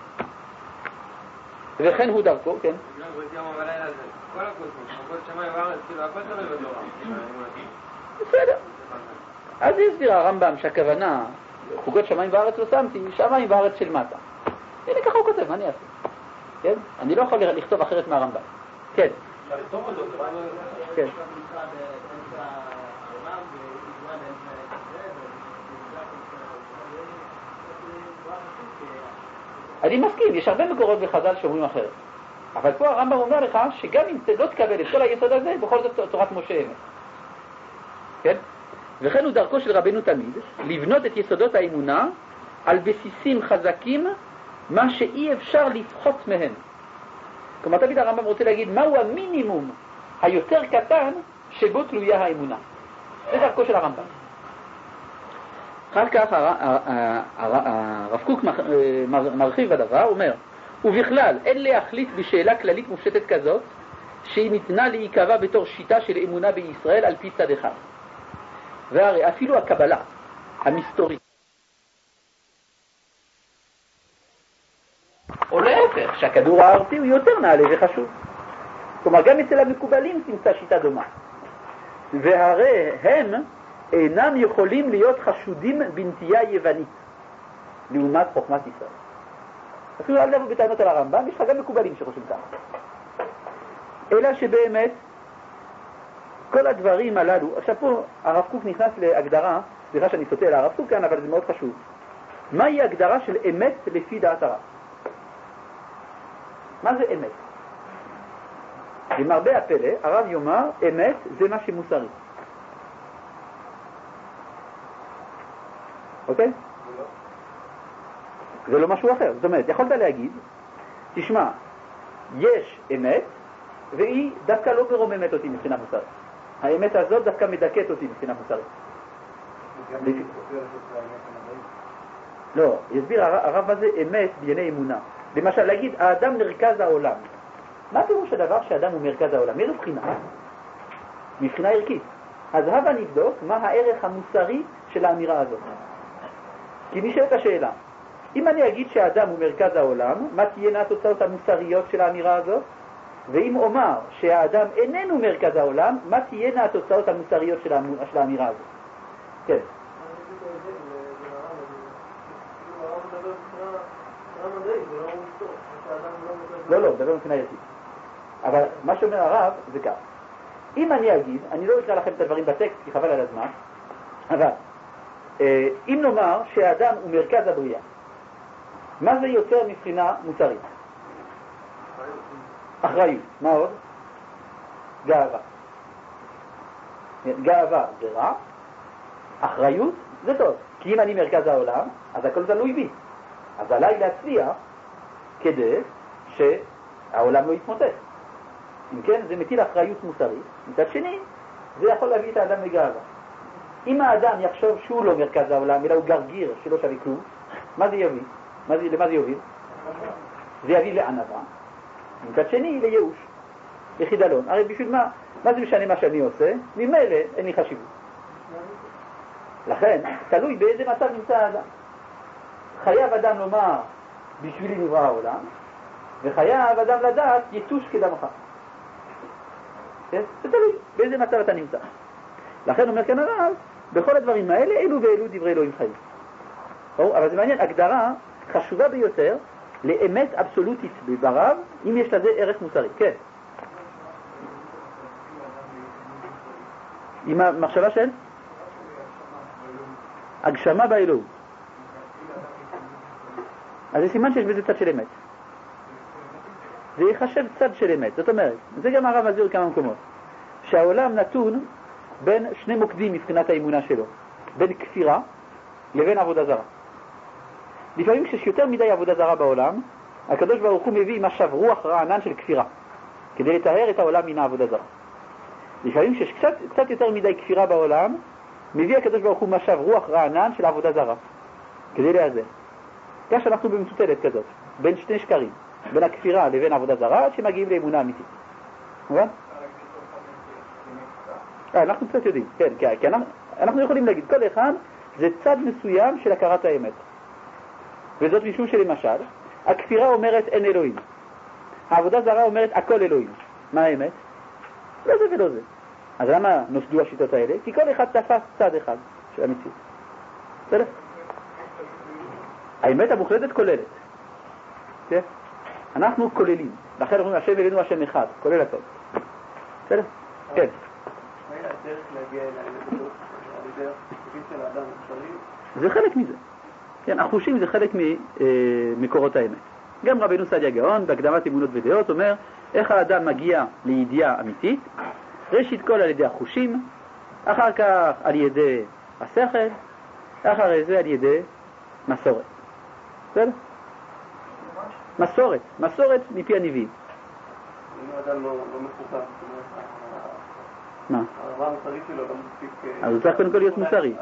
וכן הוא דרכו, כן? כל הקוסמוס, חוקות שמיים וארץ, כאילו הכל תלוי בתורה. בסדר. אז הסביר הרמב"ם שהכוונה, חוקות שמיים וארץ לא שמתי, שמיים וארץ של מטה. הנה ככה הוא כותב, מה אני אעשה? כן? אני לא יכול לכתוב אחרת מהרמב"ם. כן. כן. אני מסכים, יש הרבה מקורות בחז"ל שאומרים אחרת. אבל פה הרמב"ם אומר לך שגם אם לא תקבל את כל היסוד הזה, בכל זאת תורת משה אמת. כן? וכן הוא דרכו של רבנו תמיד, לבנות את יסודות האמונה על בסיסים חזקים, מה שאי אפשר לפחות מהם. כלומר, תמיד הרמב"ם רוצה להגיד מהו המינימום היותר קטן שבו תלויה האמונה. זה דרכו של הרמב"ם. אחר כך הרב קוק מרחיב בדבר, אומר, ובכלל אין להחליט בשאלה כללית מופשטת כזאת, שהיא ניתנה להיקבע בתור שיטה של אמונה בישראל על פי צד אחד. והרי אפילו הקבלה המסתורית, או להפך, שהכדור הארצי הוא יותר נעלה וחשוב. כלומר, גם אצל המקובלים תמצא שיטה דומה. והרי הם אינם יכולים להיות חשודים בנטייה יוונית, לעומת חוכמת ישראל. אפילו אל תבוא בטענות על הרמב"ם, יש לך גם מקובלים שחושבים כך. אלא שבאמת, כל הדברים הללו, עכשיו פה הרב קוק נכנס להגדרה, סליחה שאני סוטה על הרב קוק כאן, אבל זה מאוד חשוב. מהי הגדרה של אמת לפי דעת הרב? מה זה אמת? למרבה הפלא, הרב יאמר, אמת זה מה שמוסרי. אוקיי? זה לא משהו אחר. זאת אומרת, יכולת להגיד, תשמע, יש אמת, והיא דווקא לא מרוממת אותי מבחינה מוסרית. האמת הזאת דווקא מדכאת אותי מבחינה מוסרית. לא, יסביר הרב הזה אמת בענייני אמונה. למשל, להגיד, האדם מרכז העולם. מה פירוש הדבר שהאדם הוא מרכז העולם? מאיזו בחינה? מבחינה ערכית. אז הבה נבדוק מה הערך המוסרי של האמירה הזאת. כי נשאלת השאלה, אם אני אגיד שהאדם הוא מרכז העולם, מה תהיינה התוצאות המוסריות של האמירה הזאת? ואם אומר שהאדם איננו מרכז העולם, מה תהיינה התוצאות המוסריות של האמירה הזאת? כן. לא, דבר מבחינה ערכית. אבל מה שאומר הרב זה כך. אם אני אגיד, אני לא אקרא לכם את הדברים בטקסט כי חבל על הזמן, אבל אם נאמר שהאדם הוא מרכז הבריאה, מה זה יוצר מבחינה מוסרית? אחריות. מה עוד? גאווה. גאווה זה רע, אחריות זה טוב. כי אם אני מרכז העולם, אז הכל תלוי בי. אז עליי להצליח כדי שהעולם לא יתמוטט. אם כן, זה מטיל אחריות מוסרית. מצד שני, זה יכול להביא את האדם לגאווה. אם האדם יחשוב שהוא לא מרכז העולם, אלא הוא גרגיר שלא שווה כלום, מה זה יביא? למה זה יוביל? זה יביא לענווה. מצד שני, לייאוש, לחידלון. הרי בשביל מה זה משנה מה שאני עושה? ממילא אין לי חשיבות. לכן, תלוי באיזה מצב נמצא האדם. חייב אדם לומר, בשבילי נברא העולם, וחייב אדם לדעת, יתוש כדמך. זה תלוי באיזה מצב אתה נמצא. לכן אומר כאן הרב, בכל הדברים האלה, אלו ואלו דברי אלוהים חיים. אבל זה מעניין, הגדרה חשובה ביותר לאמת אבסולוטית ברב, אם יש לזה ערך מוסרי. כן. עם המחשבה של? הגשמה באלוהות. אז זה סימן שיש בזה צד של אמת. זה יחשב צד של אמת. זאת אומרת, זה גם הרב מזהיר כמה מקומות. שהעולם נתון בין שני מוקדים מבחינת האמונה שלו. בין כפירה לבין עבודה זרה. לפעמים כשיש יותר מדי עבודה זרה בעולם, הקדוש ברוך הוא מביא משב רוח רענן של כפירה, כדי לטהר את העולם מן העבודה זרה. לפעמים שיש קצת יותר מדי כפירה בעולם, מביא הקדוש ברוך הוא משב רוח רענן של עבודה זרה, כדי לאזן. כך שאנחנו במטוטלת כזאת, בין שני שקרים, בין הכפירה לבין עבודה זרה, עד שמגיעים לאמונה אמיתית. מובן? אנחנו קצת יודעים, כן, כי אנחנו יכולים להגיד, כל אחד זה צד מסוים של הכרת האמת. וזאת משום שלמשל, הכפירה אומרת אין אלוהים. העבודה זרה אומרת הכל אלוהים. מה האמת? לא זה ולא זה. אז למה נוסדו השיטות האלה? כי כל אחד תפס צד אחד של המציאות. בסדר? האמת המוחלטת כוללת. כן? אנחנו כוללים. לכן אומרים השם אלינו השם אחד, כולל הכל. בסדר? כן. מה היה הדרך להגיע אל האמת הזאת? על ידי החושים של האדם המוסרי? זה חלק מזה. כן, החושים זה חלק ממקורות האמת. גם רבנו סעדיה גאון, בהקדמת אמונות ודעות, אומר איך האדם מגיע לידיעה אמיתית, ראשית כל על ידי החושים, אחר כך על ידי השכל, אחר זה על ידי מסורת. בסדר? מסורת מפי הנביאים. אם האדם לא מחובר, מה? הרמה המוסרית שלו לא מספיק... אז הוא צריך קודם כל להיות מוסרי.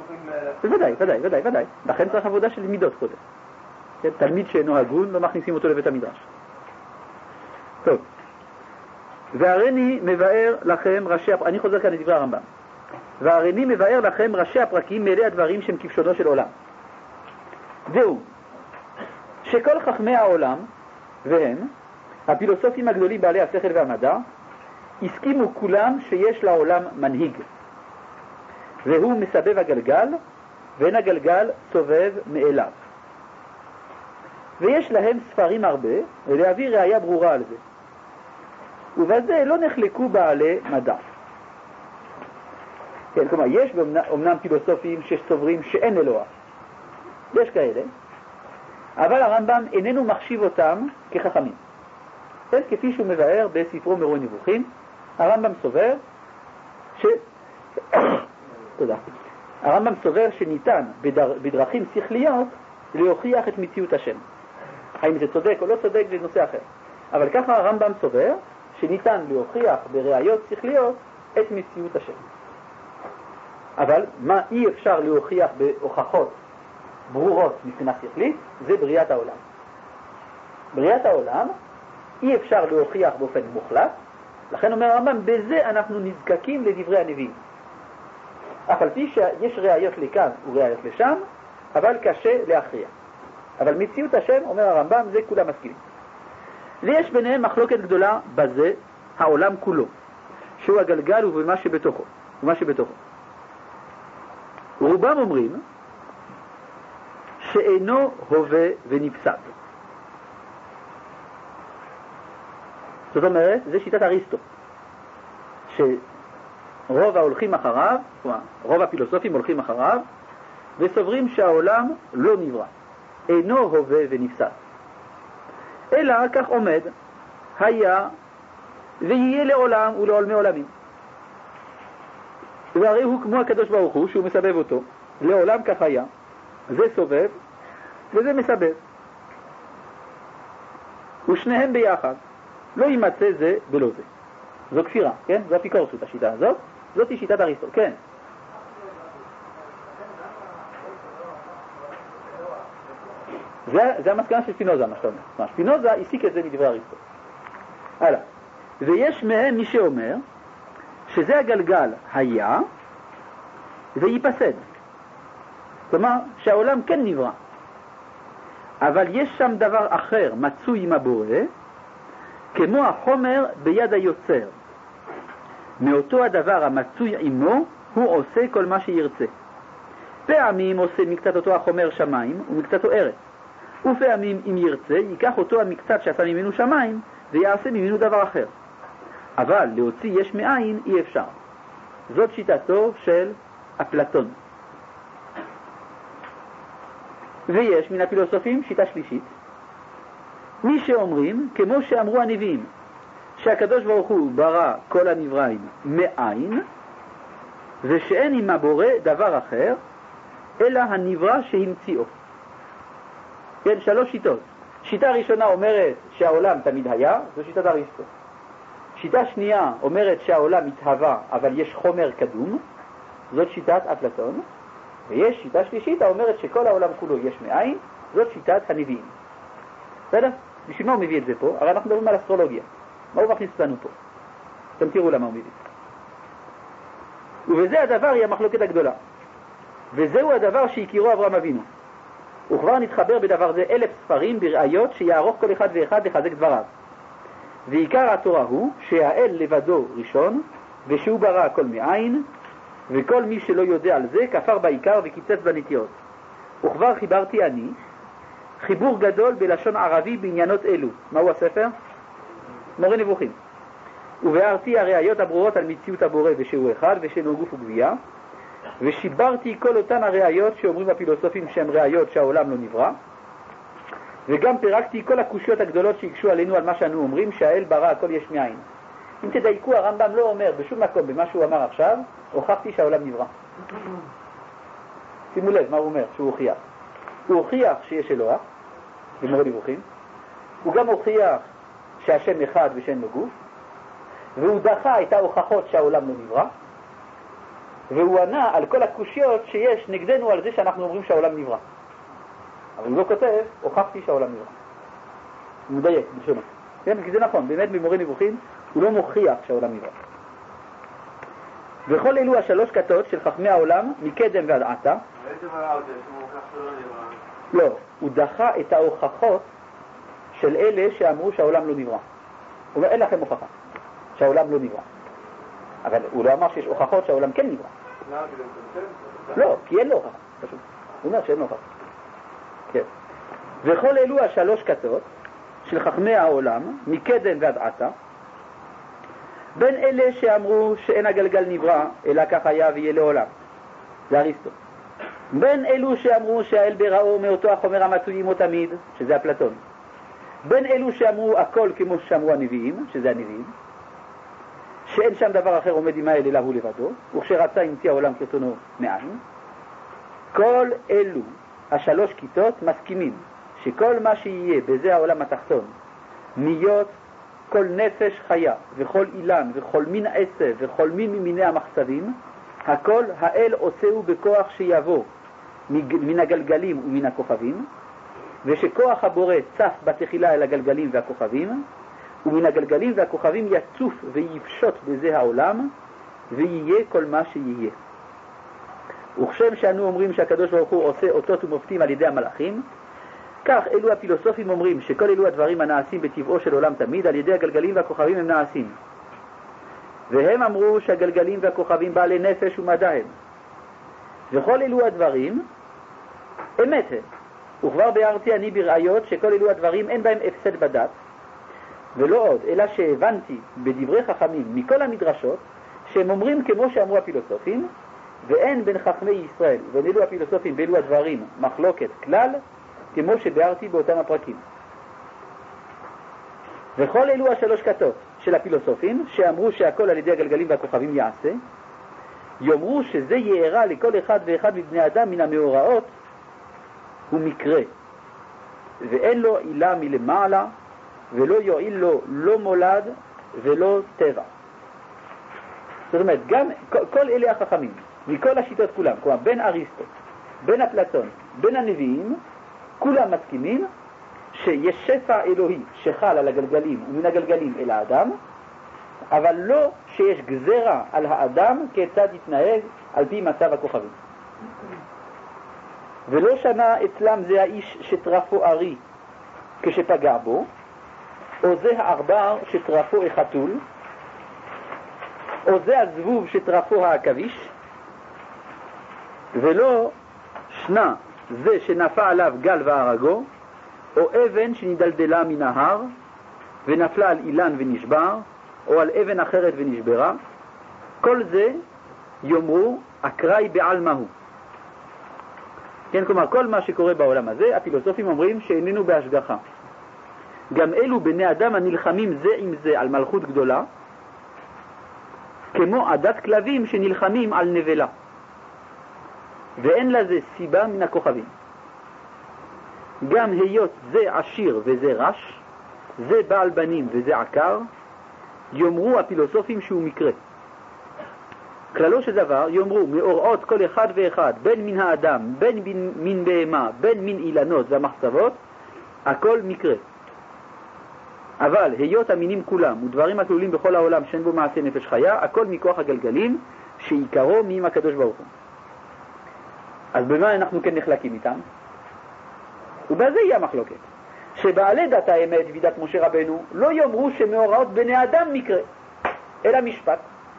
ודאי. לכן צריך עבודה של מידות קודם. תלמיד שאינו הגון לא מכניסים אותו לבית המדרש. טוב. והריני מבאר לכם אני חוזר כאן לדברי הרמב"ם. והריני מבאר לכם ראשי הפרקים מאלה הדברים שהם כבשונו של עולם. זהו, שכל חכמי העולם, והם, הפילוסופים הגדולים בעלי השכל והמדע, הסכימו כולם שיש לעולם מנהיג. והוא מסבב הגלגל, ואין הגלגל סובב מאליו. ויש להם ספרים הרבה, ולהביא ראיה ברורה על זה. ובזה לא נחלקו בעלי מדע. כן, כלומר, יש אומנם פילוסופים שסוברים שאין אלוה. יש כאלה. אבל הרמב"ם איננו מחשיב אותם כחכמים. כן, כפי שהוא מבאר בספרו מורה נבוכים, הרמב"ם סובר תודה. הרמב"ם סובר שניתן בדרכים שכליות להוכיח את מציאות השם. האם זה צודק או לא צודק זה נושא אחר. אבל ככה הרמב"ם סובר שניתן להוכיח בראיות שכליות את מציאות השם. אבל מה אי אפשר להוכיח בהוכחות ברורות מבחינה שכלית? זה בריאת העולם. בריאת העולם אי אפשר להוכיח באופן מוחלט, לכן אומר הרמב"ם, בזה אנחנו נזקקים לדברי הנביאים. אף על פי שיש ראיות לכאן וראיות לשם, אבל קשה להכריע. אבל מציאות השם, אומר הרמב"ם, זה כולם מסכימים. ויש ביניהם מחלוקת גדולה בזה העולם כולו, שהוא הגלגל ובמה שבתוכו. רובם אומרים שאינו הווה ונפסד. זאת אומרת, זה שיטת אריסטו, שרוב ההולכים אחריו, רוב הפילוסופים הולכים אחריו, וסוברים שהעולם לא נברא, אינו הווה ונפסד. אלא כך עומד, היה ויהיה לעולם ולעולמי עולמים. והרי הוא כמו הקדוש ברוך הוא, שהוא מסבב אותו, לעולם כך היה, זה סובב וזה מסבב. ושניהם ביחד. לא יימצא זה ולא זה. זו כפירה, כן? זו אפיקורסות, השיטה הזאת. זאת היא שיטת אריסטו, כן. זה המסקנה של ספינוזה, מה שאתה אומר. ספינוזה הסיק את זה מדברי אריסטו. הלאה. ויש מהם מי שאומר שזה הגלגל היה וייפסד. כלומר, שהעולם כן נברא. אבל יש שם דבר אחר, מצוי עם הבורא, כמו החומר ביד היוצר. מאותו הדבר המצוי עמו, הוא עושה כל מה שירצה. פעמים עושה מקצת אותו החומר שמיים ומקצתו ארץ. ופעמים אם ירצה, ייקח אותו המקצת שעשה ממנו שמיים ויעשה ממנו דבר אחר. אבל להוציא יש מאין אי אפשר. זאת שיטתו של אפלטון. ויש מן הפילוסופים שיטה שלישית, מי שאומרים, כמו שאמרו הנביאים, שהקדוש ברוך הוא ברא כל הנבראים מאין, ושאין עם הבורא דבר אחר, אלא הנברא שהמציאו. כן, שלוש שיטות. שיטה ראשונה אומרת שהעולם תמיד היה, זו שיטת אריסטו. שיטה שנייה אומרת שהעולם התהווה, אבל יש חומר קדום, זאת שיטת אפלטון. ויש שיטה שלישית האומרת שכל העולם כולו יש מאין, זאת שיטת הנביאים. בסדר? בשביל מה הוא מביא את זה פה? הרי אנחנו מדברים על אסטרולוגיה. מה הוא מכניס לנו פה? אתם תראו למה הוא מביא. ובזה הדבר היא המחלוקת הגדולה. וזהו הדבר שהכירו אברהם אבינו. וכבר נתחבר בדבר זה 1000 ספרים בראיות שיערוך כל אחד ואחד לחזק דבריו. ועיקר התורה הוא שהאל לבדו ראשון, ושהוא ברא הכל מאין, וכל מי שלא יודע על זה כפר בעיקר וקיצץ בנטיות. וכבר חיברתי אני חיבור גדול בלשון ערבי בעניינות אלו. מהו הספר? מורה נבוכים. ובארתי הראיות הברורות על מציאות הבורא ושהוא אחד ושאינו גוף וגבייה, ושיברתי כל אותן הראיות שאומרים הפילוסופים שהן ראיות שהעולם לא נברא, וגם פירקתי כל הקושיות הגדולות שיקשו עלינו על מה שאנו אומרים שהאל ברא הכל יש מאין. אם תדייקו, הרמב"ם לא אומר בשום מקום במה שהוא אמר עכשיו הוכחתי שהעולם נברא. שימו לב מה הוא אומר שהוא הוכיח. הוא הוכיח שיש אלוה במורה נבוכים, הוא גם הוכיח שהשם אחד ושאין לו גוף, והוא דחה את ההוכחות שהעולם לא נברא, והוא ענה על כל הקושיות שיש נגדנו על זה שאנחנו אומרים שהעולם נברא. אבל הוא לא כותב, הוכחתי שהעולם נברא. הוא מדייק בלשונו. כן, כי זה נכון, באמת במורה נבוכים הוא לא מוכיח שהעולם נברא. וכל אלו השלוש כתות של חכמי העולם מקדם ועד עתה. איזה ברא אותה שהוא מוכח שלא נברא? לא, הוא דחה את ההוכחות של אלה שאמרו שהעולם לא נברא. הוא אומר, אין לכם הוכחה שהעולם לא נברא. אבל הוא לא אמר שיש הוכחות שהעולם כן נברא. לא, כי אין לו הוכחה. פשוט. הוא אומר שאין לו הוכחה. כן. וכל אלו השלוש כתות של חכמי העולם מקדם ועד עתה, בין אלה שאמרו שאין הגלגל נברא, אלא כך היה ויהיה לעולם. זה אריסטו. בין אלו שאמרו שהאל בראו מאותו החומר המצוי עמו תמיד, שזה אפלטון. בין אלו שאמרו הכל כמו שאמרו הנביאים, שזה הנביאים, שאין שם דבר אחר עומד עם האל אלא הוא לבדו, וכשרצה המציא העולם כרצונו מאין. כל אלו השלוש כיתות מסכימים שכל מה שיהיה בזה העולם התחתון, מיות כל נפש חיה וכל אילן וכל מין עשב וכל מין ממיני המחצבים, הכל האל עושהו בכוח שיבוא מן הגלגלים ומן הכוכבים, ושכוח הבורא צף בתחילה אל הגלגלים והכוכבים, ומן הגלגלים והכוכבים יצוף ויפשוט בזה העולם, ויהיה כל מה שיהיה. וכשם שאנו אומרים שהקדוש ברוך הוא עושה אותות ומופתים על ידי המלאכים, כך אלו הפילוסופים אומרים שכל אלו הדברים הנעשים בטבעו של עולם תמיד על ידי הגלגלים והכוכבים הם נעשים. והם אמרו שהגלגלים והכוכבים בעלי נפש ומדע הם. וכל אלו הדברים אמת הם. וכבר ביארתי אני בראיות שכל אלו הדברים אין בהם הפסד בדת, ולא עוד, אלא שהבנתי בדברי חכמים מכל המדרשות שהם אומרים כמו שאמרו הפילוסופים, ואין בין חכמי ישראל ובין אלו הפילוסופים באלו הדברים מחלוקת כלל, כמו שביארתי באותם הפרקים. וכל אלו השלוש כתות של הפילוסופים שאמרו שהכל על ידי הגלגלים והכוכבים יעשה, יאמרו שזה יערה לכל אחד ואחד מבני אדם מן המאורעות הוא מקרה, ואין לו עילה מלמעלה, ולא יועיל לו לא מולד ולא טבע. זאת אומרת, גם כל אלה החכמים מכל השיטות כולם, כלומר בין אריסטו, בין אפלטון, בין הנביאים, כולם מסכימים שיש שפע אלוהי שחל על הגלגלים ומן הגלגלים אל האדם, אבל לא שיש גזרה על האדם כיצד יתנהג על פי מצב הכוכבים. ולא שנה אצלם זה האיש שטרפו ארי כשפגע בו, או זה הערבר שטרפו החתול, או זה הזבוב שטרפו העכביש, ולא שנה זה שנפל עליו גל והרגו, או אבן שנדלדלה מן ההר ונפלה על אילן ונשבר, או על אבן אחרת ונשברה. כל זה יאמרו אקראי בעלמא הוא. כן, כלומר כל מה שקורה בעולם הזה הפילוסופים אומרים שאיננו בהשגחה. גם אלו בני אדם הנלחמים זה עם זה על מלכות גדולה, כמו עדת כלבים שנלחמים על נבלה, ואין לזה סיבה מן הכוכבים. גם היות זה עשיר וזה רש, זה בעל בנים וזה עקר, יאמרו הפילוסופים שהוא מקרה. כללו של דבר יאמרו מאורעות כל אחד ואחד, בין מן האדם, בין מן בהמה, בין מן אילנות והמחצבות, הכל מקרה. אבל היות המינים כולם ודברים הכלולים בכל העולם שאין בו מעשה נפש חיה, הכל מכוח הגלגלים שעיקרו מים הקדוש ברוך הוא. אז במה אנחנו כן נחלקים איתם? ובזה יהיה המחלוקת. שבעלי דת האמת ודת משה רבנו לא יאמרו שמאורעות בני אדם מקרה, אלא משפט.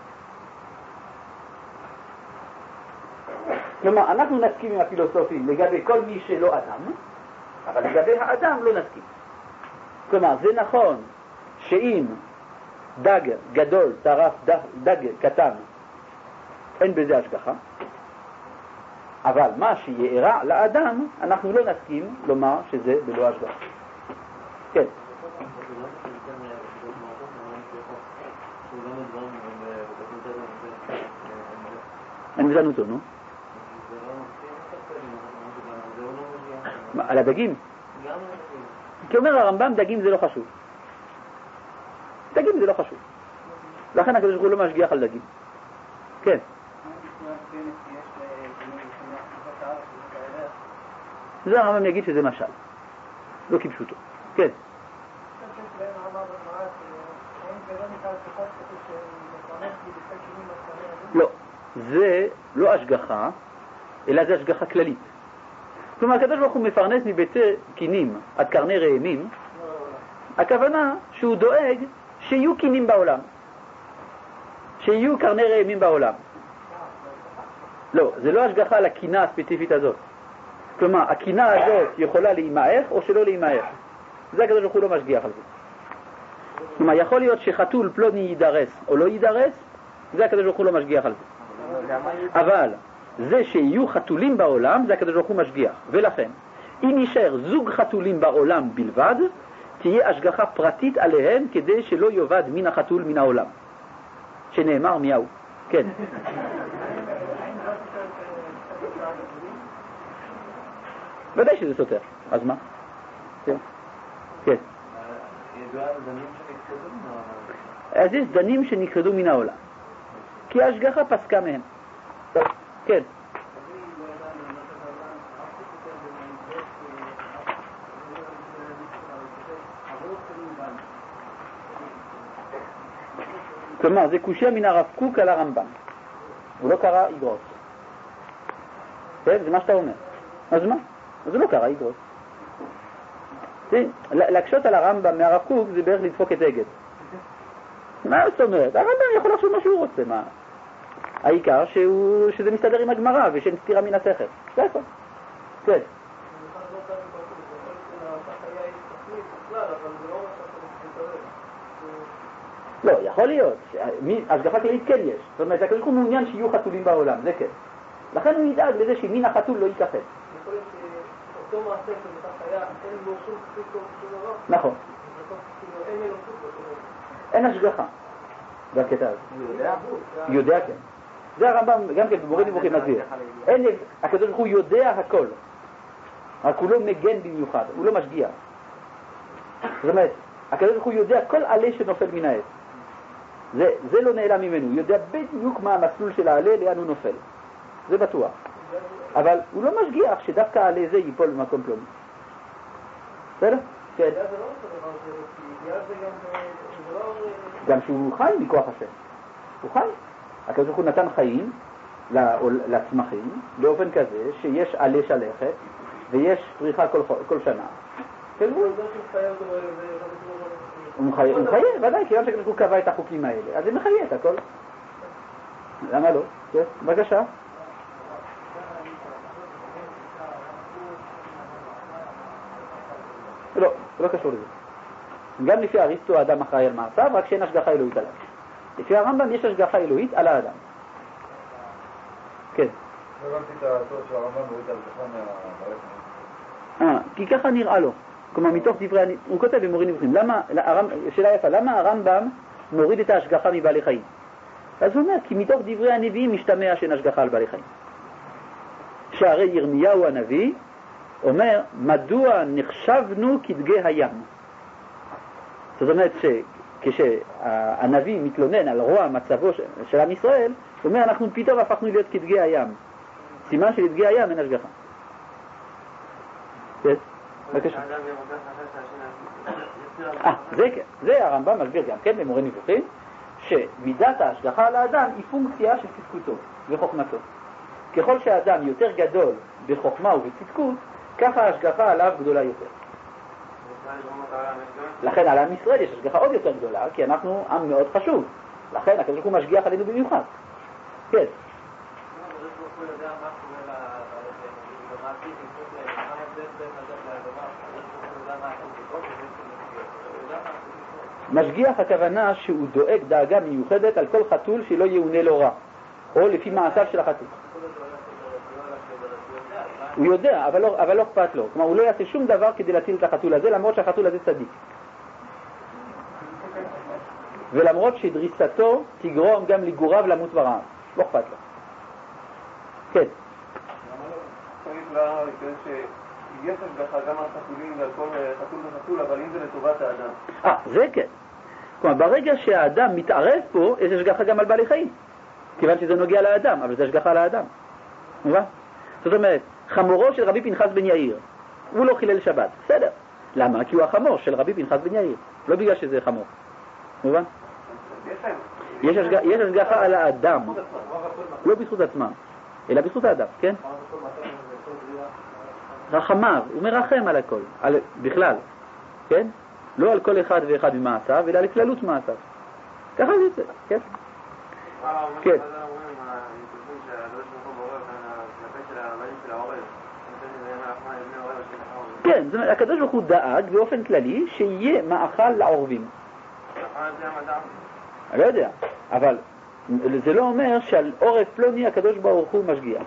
כלומר, אנחנו נסכים עם הפילוסופים לגבי כל מי שלא אדם, אבל לגבי האדם לא נסכים. כלומר, זה נכון שאם דג גדול טרף דג קטן, אין בזה השגחה, אבל מה שיארע לאדם, אנחנו לא נסכים לומר שזה בלא השגחה. כן. אני מזן אותו, נו? על הדגים? כי אומר הרמב"ם, דגים זה לא חשוב. דגים זה לא חשוב. לכן הקדוש ברוך הוא לא משגיח על דגים. כן. זה הרמב"ם יגיד שזה משל. לא כפשוטו. כן. לא. זה לא השגחה, אלא זה השגחה כללית. כלומר, הקדוש ברוך הוא מפרנס מביצי קינים עד קרני רעמים, הכוונה שהוא דואג שיהיו קינים בעולם, שיהיו קרני רעמים בעולם. לא, זה לא השגחה על הקינה הספציפית הזאת. כלומר, הקינה הזאת יכולה להימעך או שלא להימעך. זה הקדוש ברוך הוא לא משגיח על זה. כלומר, יכול להיות שחתול פלוני יידרס או לא יידרס, זה הקדוש ברוך הוא לא משגיח על זה. אבל זה שיהיו חתולים בעולם, זה הקדוש ברוך הוא משגיח. ולכן, אם יישאר זוג חתולים בעולם בלבד, תהיה השגחה פרטית עליהם כדי שלא יובד מן החתול מן העולם. שנאמר מיהו. כן. ודאי שזה סותר. אז מה? כן. כן. אז יש דנים שנכחדו מן העולם. כי ההשגחה פסקה מהם. כן. כלומר, זה קושיה מן הרב קוק על הרמב"ם. הוא לא קרא איגרות. זה מה שאתה אומר. אז מה? אז הוא לא קרא איגרות. להקשות על הרמב"ם מהרב קוק זה בערך לדפוק את אגד. מה זאת אומרת? הרמב"ם יכול לחשוב מה שהוא רוצה, מה? העיקר שזה מסתדר עם הגמרא ושאין סתירה מן השכל. זה הכל. כן. לא, יכול להיות. השגחה כללית כן יש. זאת אומרת, הקדוש ברוך הוא מעוניין שיהיו חתולים בעולם, זה כן. לכן הוא ידאג לזה שמין החתול לא ייכחד. יכול להיות שאותו מעשה של אותה חיה, אין בו שום פתאום שום דבר? נכון. אין אלוקות. אין השגחה בקטע הזה. הוא יודע כן. זה הרמב"ם גם כן במורה נבוכים מסביר. הקדוש ברוך הוא יודע הכל. רק הוא לא מגן במיוחד, הוא לא משגיח. זאת אומרת, הקדוש ברוך הוא יודע כל עלה שנופל מן העץ. זה לא נעלם ממנו, הוא יודע בדיוק מה המסלול של העלה, לאן הוא נופל. זה בטוח. אבל הוא לא משגיח שדווקא העלה זה ייפול במקום פלוני. בסדר? כן. גם שהוא חי מכוח השם. הוא חי. הקדוש ברוך הוא נתן חיים לצמחים באופן כזה שיש עלה שלכת ויש פריחה כל שנה. הוא מחיה, ודאי, כי גם שהקדוש ברוך הוא קבע את החוקים האלה, אז זה מחיה את הכל. למה לא? כן, בבקשה. לא, זה לא קשור לזה. גם לפי אריסטו האדם אחראי על מעשיו, רק שאין השגחה אלוהית עליו. לפי הרמב"ם יש השגחה אלוהית על האדם. כן. לא הבנתי את הסוד של הרמב"ם מוריד על השגחה כי ככה נראה לו. כלומר, מתוך דברי, הוא כותב במורה נבוכים, שאלה יפה, למה הרמב"ם מוריד את ההשגחה מבעלי חיים? אז הוא אומר, כי מתוך דברי הנביאים משתמע שאין השגחה על בעלי חיים. שהרי ירמיהו הנביא אומר, מדוע נחשבנו כדגי הים? זאת אומרת שכשהנביא מתלונן על רוע מצבו של עם ישראל, הוא אומר, אנחנו פתאום הפכנו להיות כדגי הים. סימן שלדגי הים אין השגחה. כן? בבקשה. זה הרמב"ם מסביר גם כן במורה נבוכים, שמידת ההשגחה על האדם היא פונקציה של צדקותו וחוכמתו. ככל שהאדם יותר גדול בחוכמה ובצדקות, ככה ההשגחה עליו גדולה יותר. לכן על עם ישראל יש השגחה עוד יותר גדולה, כי אנחנו עם מאוד חשוב. לכן הקדוש ברוך הוא משגיח עלינו במיוחד. כן. משגיח הכוונה שהוא דואג דאגה מיוחדת על כל חתול שלא יאונה לו רע, או לפי מעשיו של החתול. הוא יודע, אבל לא אכפת לו. כלומר, הוא לא יעשה שום דבר כדי להציל את החתול הזה, למרות שהחתול הזה צדיק. ולמרות שדריסתו תגרום גם לגוריו למות ברעב. לא אכפת לו. כן. צריך להגיד שיש השגחה גם על חתולים ועל כל חתול וחתול, אבל אם זה לטובת האדם. זה כן. כלומר, ברגע שהאדם מתערב פה, יש השגחה גם על בעלי חיים. כיוון שזה נוגע לאדם, אבל זה השגחה על האדם. מובן? זאת אומרת, חמורו של רבי פנחס בן יאיר, הוא לא חילל שבת. בסדר. למה? כי הוא החמור של רבי פנחס בן יאיר. לא בגלל שזה חמור. מובן? יש השגחה על האדם. לא בזכות עצמם, אלא בזכות האדם, כן? רחמיו, הוא מרחם על הכל, בכלל, כן? לא על כל אחד ואחד ממעשיו, אלא על כללות מעשיו. ככה זה יוצא, כן? כן. כן, זאת אומרת, הקדוש ברוך הוא דאג באופן כללי שיהיה מאכל לעורבים. אני לא יודע, אבל זה לא אומר שעל עורף פלוני הקדוש ברוך הוא משגיח.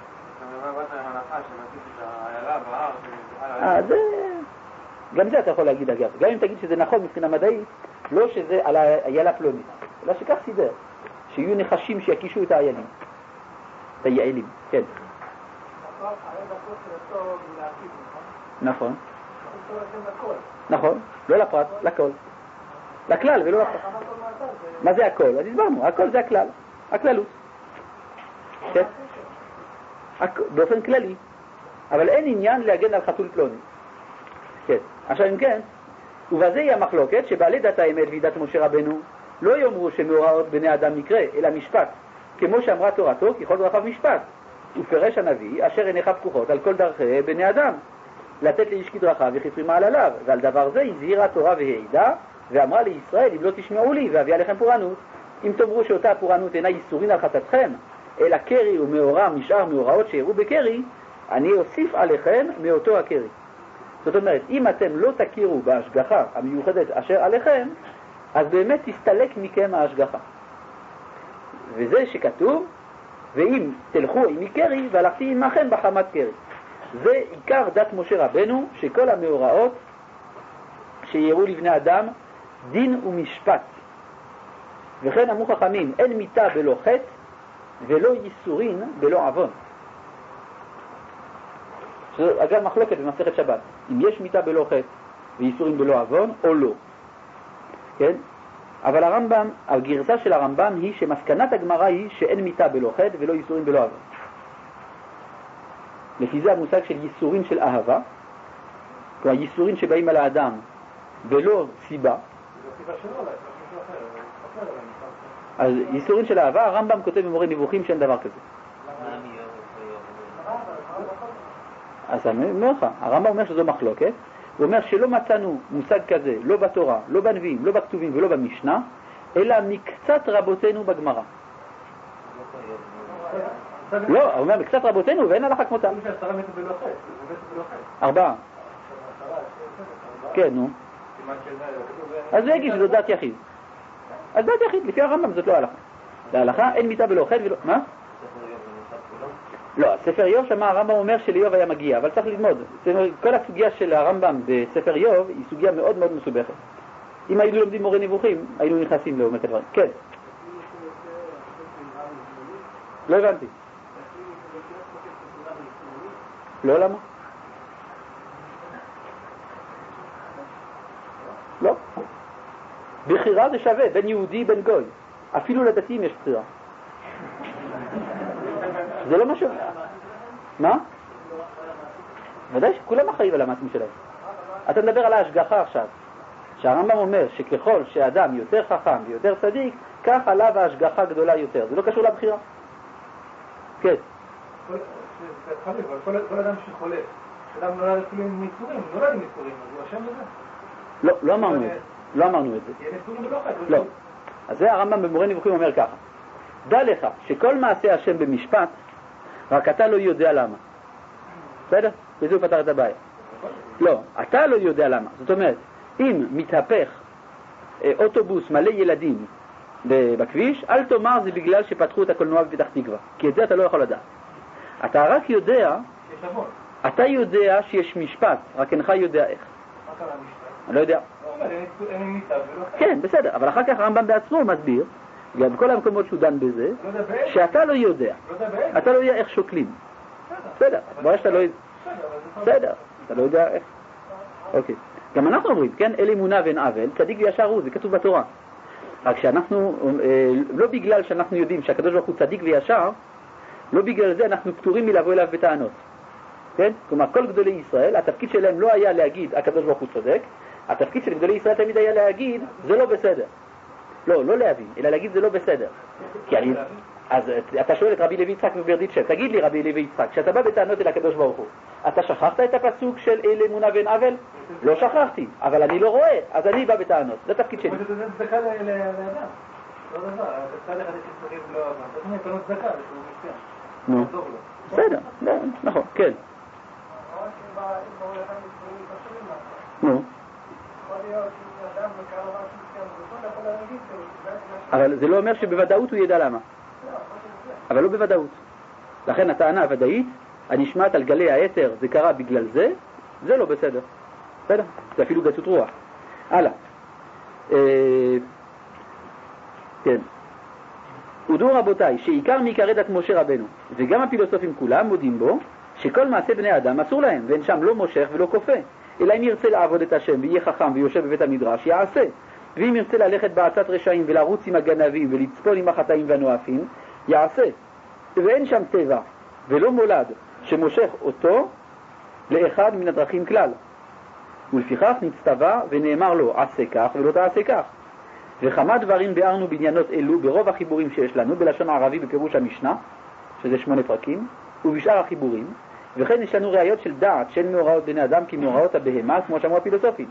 גם זה אתה יכול להגיד אגב, גם אם תגיד שזה נכון מבחינה מדעית, לא שזה על האיילה פלונית, אלא שכך סידר, שיהיו נחשים שיקישו את האיילים, את היעלים, כן. נכון. נכון, לא לפרט, לכל. לכלל ולא לפרט. מה זה הכל? אז הסברנו, הכל זה הכלל, הכללות. כן? באופן כללי. אבל אין עניין להגן על חתול פלוני. כן. עכשיו אם כן, ובזה היא המחלוקת שבעלי דת האמת וידת משה רבנו לא יאמרו שמאורעות בני אדם מקרה, אלא משפט. כמו שאמרה תורתו, ככל דרכיו משפט. ופרש הנביא, אשר עיניך פקוחות על כל דרכי בני אדם. לתת לאיש כדרכיו וכפרי מעלליו. ועל דבר זה הזהירה התורה והעידה, ואמרה לישראל, אם לא תשמעו לי, ואביא עליכם פורענות. אם תאמרו שאותה הפורענות אינה איסורין על חטאתכם, אלא קרי ומאורע משאר מאורעות שיראו בקרי, אני אוסיף עליכם מאותו הקרי. זאת אומרת, אם אתם לא תכירו בהשגחה המיוחדת אשר עליכם, אז באמת תסתלק מכם ההשגחה. וזה שכתוב, ואם תלכו עמי קרי, והלכתי עמכם בחמת קרי. זה עיקר דת משה רבנו, שכל המאורעות שיראו לבני אדם דין ומשפט. וכן אמרו חכמים, אין מיתה בלא חטא ולא ייסורין בלא עוון. שזה אגב מחלוקת במסכת שבת, אם יש מיתה בלא חטא וייסורין בלא עוון או לא. כן? אבל הרמב"ם, הגרסה של הרמב"ם היא שמסקנת הגמרא היא שאין מיתה בלא חטא ולא ייסורין בלא עוון. לפי זה המושג של ייסורין של אהבה, כלומר ייסורין שבאים על האדם בלא סיבה. אז ייסורין של אהבה, הרמב"ם כותב במורה נבוכים שאין דבר כזה. אז אני אומר לך, הרמב"ם אומר שזו מחלוקת, הוא אומר שלא מצאנו מושג כזה, לא בתורה, לא בנביאים, לא בכתובים ולא במשנה, אלא מקצת רבותינו בגמרא. לא, הוא אומר מקצת רבותינו ואין הלכה כמותה. 4. כן, נו. אז זה יגיד שזו דת יחיד. אז דת יחיד, לפי הרמב"ם זאת לא הלכה. להלכה אין מיתה בלא חטא ולא... מה? לא, ספר איוב שמה הרמב"ם אומר שלאיוב היה מגיע, אבל צריך ללמוד. כל הסוגיה של הרמב"ם בספר איוב היא סוגיה מאוד מאוד מסובכת. אם היינו לומדים מורה נבוכים, היינו נכנסים לעומק הדברים. כן. לא הבנתי. לא, למה? בחירה זה שווה, בין יהודי בין גוי. אפילו לדתיים יש בחירה. זה לא משהו. מה? ודאי שכולם אחראים על המעשים שלהם. אתה מדבר על ההשגחה עכשיו. שהרמב"ם אומר שככל שאדם יותר חכם ויותר צדיק, כך עליו ההשגחה גדולה יותר. זה לא קשור לבחירה. כן. כל אדם שחולה, אדם נולד אפילו עם ניסורים, נולד עם ניסורים, אז הוא אשם בזה? לא אמרנו את זה. לא אמרנו את זה. יהיה ניסורים ולא חד. לא. אז זה הרמב"ם במורה נבוכים אומר ככה. דע לך שכל מעשה השם במשפט, רק אתה לא יודע למה. בסדר? וזה הוא פתר את הבעיה. לא, אתה לא יודע למה. זאת אומרת, אם מתהפך אוטובוס מלא ילדים בכביש, אל תאמר זה בגלל שפתחו את הקולנוע בפתח תקווה. כי את זה אתה לא יכול לדעת. אתה רק יודע, אתה יודע שיש משפט, רק אינך יודע איך. מה קרה המשפט? אני לא יודע. אין מיטב ולא חד. כן, בסדר, אבל אחר כך הרמב"ם בעצמו מסביר, גם בכל המקומות שהוא דן בזה, שאתה לא יודע. אתה לא יודע איך שוקלים. בסדר, אבל שאתה לא יודע. בסדר, אתה לא יודע איך. אוקיי. גם אנחנו אומרים, כן, אל אמונה ואין עוול, צדיק וישר הוא, זה כתוב בתורה. רק שאנחנו, לא בגלל שאנחנו יודעים שהקדוש ברוך הוא צדיק וישר, לא בגלל זה אנחנו פטורים מלבוא אליו בטענות. כן? כלומר, כל גדולי ישראל, התפקיד שלהם לא היה להגיד, הקדוש ברוך הוא צודק, התפקיד של גדולי ישראל תמיד היה להגיד, זה לא בסדר. לא להבין, אלא להגיד זה לא בסדר. אז אתה שואל את רבי לוי יצחק וברדיצ'ב, תגיד לי רבי לוי יצחק, כשאתה בא בטענות אל הקדוש ברוך הוא, אתה שכחת את הפסוק של אל אמונה ואין עוול? לא שכחתי, אבל אני לא רואה, אז אני בא בטענות, זה תפקיד שלי. זה צדקה לאדם, לא דבר, צד אחד שצריך לא אדם, זאת אומרת, קונות צדקה, זה שהוא מסכן. בסדר, נכון, כן. נו. אבל זה לא אומר שבוודאות הוא ידע למה. אבל לא בוודאות. לכן הטענה הוודאית, הנשמעת על גלי היתר, זה קרה בגלל זה, זה לא בסדר. בסדר? זה אפילו גסות רוח. הלאה. כן. ודעו רבותיי, שעיקר מעיקרי דת משה רבנו, וגם הפילוסופים כולם מודים בו, שכל מעשה בני אדם אסור להם, ואין שם לא מושך ולא כופה. אלא אם ירצה לעבוד את השם ויהיה חכם ויושב בבית המדרש, יעשה. ואם ירצה ללכת בעצת רשעים ולרוץ עם הגנבים ולצפון עם החטאים והנואפים, יעשה. ואין שם טבע ולא מולד שמושך אותו לאחד מן הדרכים כלל. ולפיכך נצטווה ונאמר לו, עשה כך ולא תעשה כך. וכמה דברים ביארנו בעניינות אלו ברוב החיבורים שיש לנו, בלשון הערבי בפירוש המשנה, שזה 8 פרקים, ובשאר החיבורים, וכן יש לנו ראיות של דעת שאין מאורעות בני אדם כמאורעות הבהמה, כמו שאמרו הפילוסופים.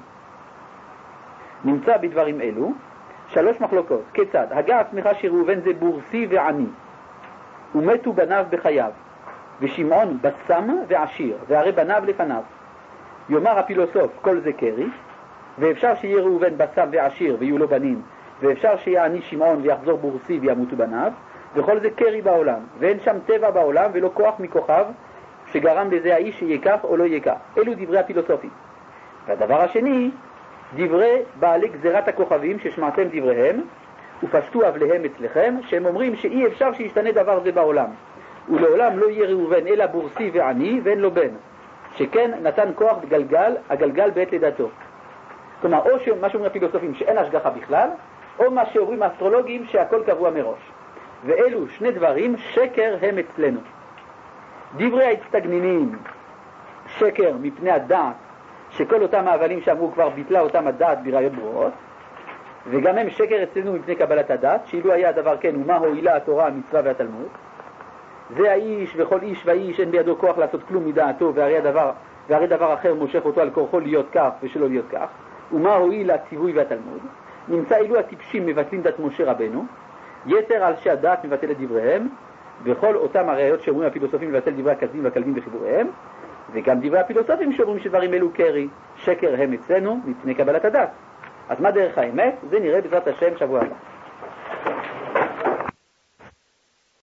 נמצא בדברים אלו 3 מחלוקות. כיצד? הגה עצמך שראובן זה בורסי ועני, ומתו בניו בחייו, ושמעון בסם ועשיר, והרי בניו לפניו. יאמר הפילוסוף, כל זה קרי, ואפשר שיהיה ראובן בסם ועשיר ויהיו לו בנים, ואפשר שיהיה עני שמעון ויחזור בורסי וימותו בניו, וכל זה קרי בעולם, ואין שם טבע בעולם ולא כוח מכוכב שגרם לזה האיש שייקח או לא ייקח. אלו דברי הפילוסופים. והדבר השני, דברי בעלי גזירת הכוכבים ששמעתם דבריהם ופשטו אבליהם אצלכם, שהם אומרים שאי אפשר שישתנה דבר זה בעולם, ולעולם לא יהיה ראובן אלא בורסי ועני ואין לו בן, שכן נתן כוח בגלגל, הגלגל בעת לידתו. כלומר, או מה שאומרים הפילוסופים שאין השגחה בכלל, או מה שאומרים האסטרולוגים שהכל קבוע מראש. ואלו 2 דברים שקר הם אצלנו. דברי ההצטגנינים, שקר מפני הדעת, שכל אותם ההבלים שאמרו כבר ביטלה אותם הדעת בראיות ברורות, וגם הם שקר אצלנו מפני קבלת הדעת, שאילו היה הדבר כן, ומה הועילה התורה, המצווה והתלמוד. זה האיש וכל איש והאיש אין בידו כוח לעשות כלום מדעתו, והרי דבר אחר מושך אותו על כורחו להיות כך ושלא להיות כך, ומה הועיל הציווי והתלמוד. נמצא אילו הטיפשים מבטלים דת משה רבנו, יתר על שהדעת מבטל את דבריהם, וכל אותם הראיות שאומרים הפילוסופים לבטל דברי הכזבים והכלבים בחיבוריהם, וגם דברי הפילוסופים שאומרים שדברים אלו קרי, שקר הם אצלנו מפני קבלת הדעת. אז מה דרך האמת? זה נראה בעזרת השם שבוע הבא.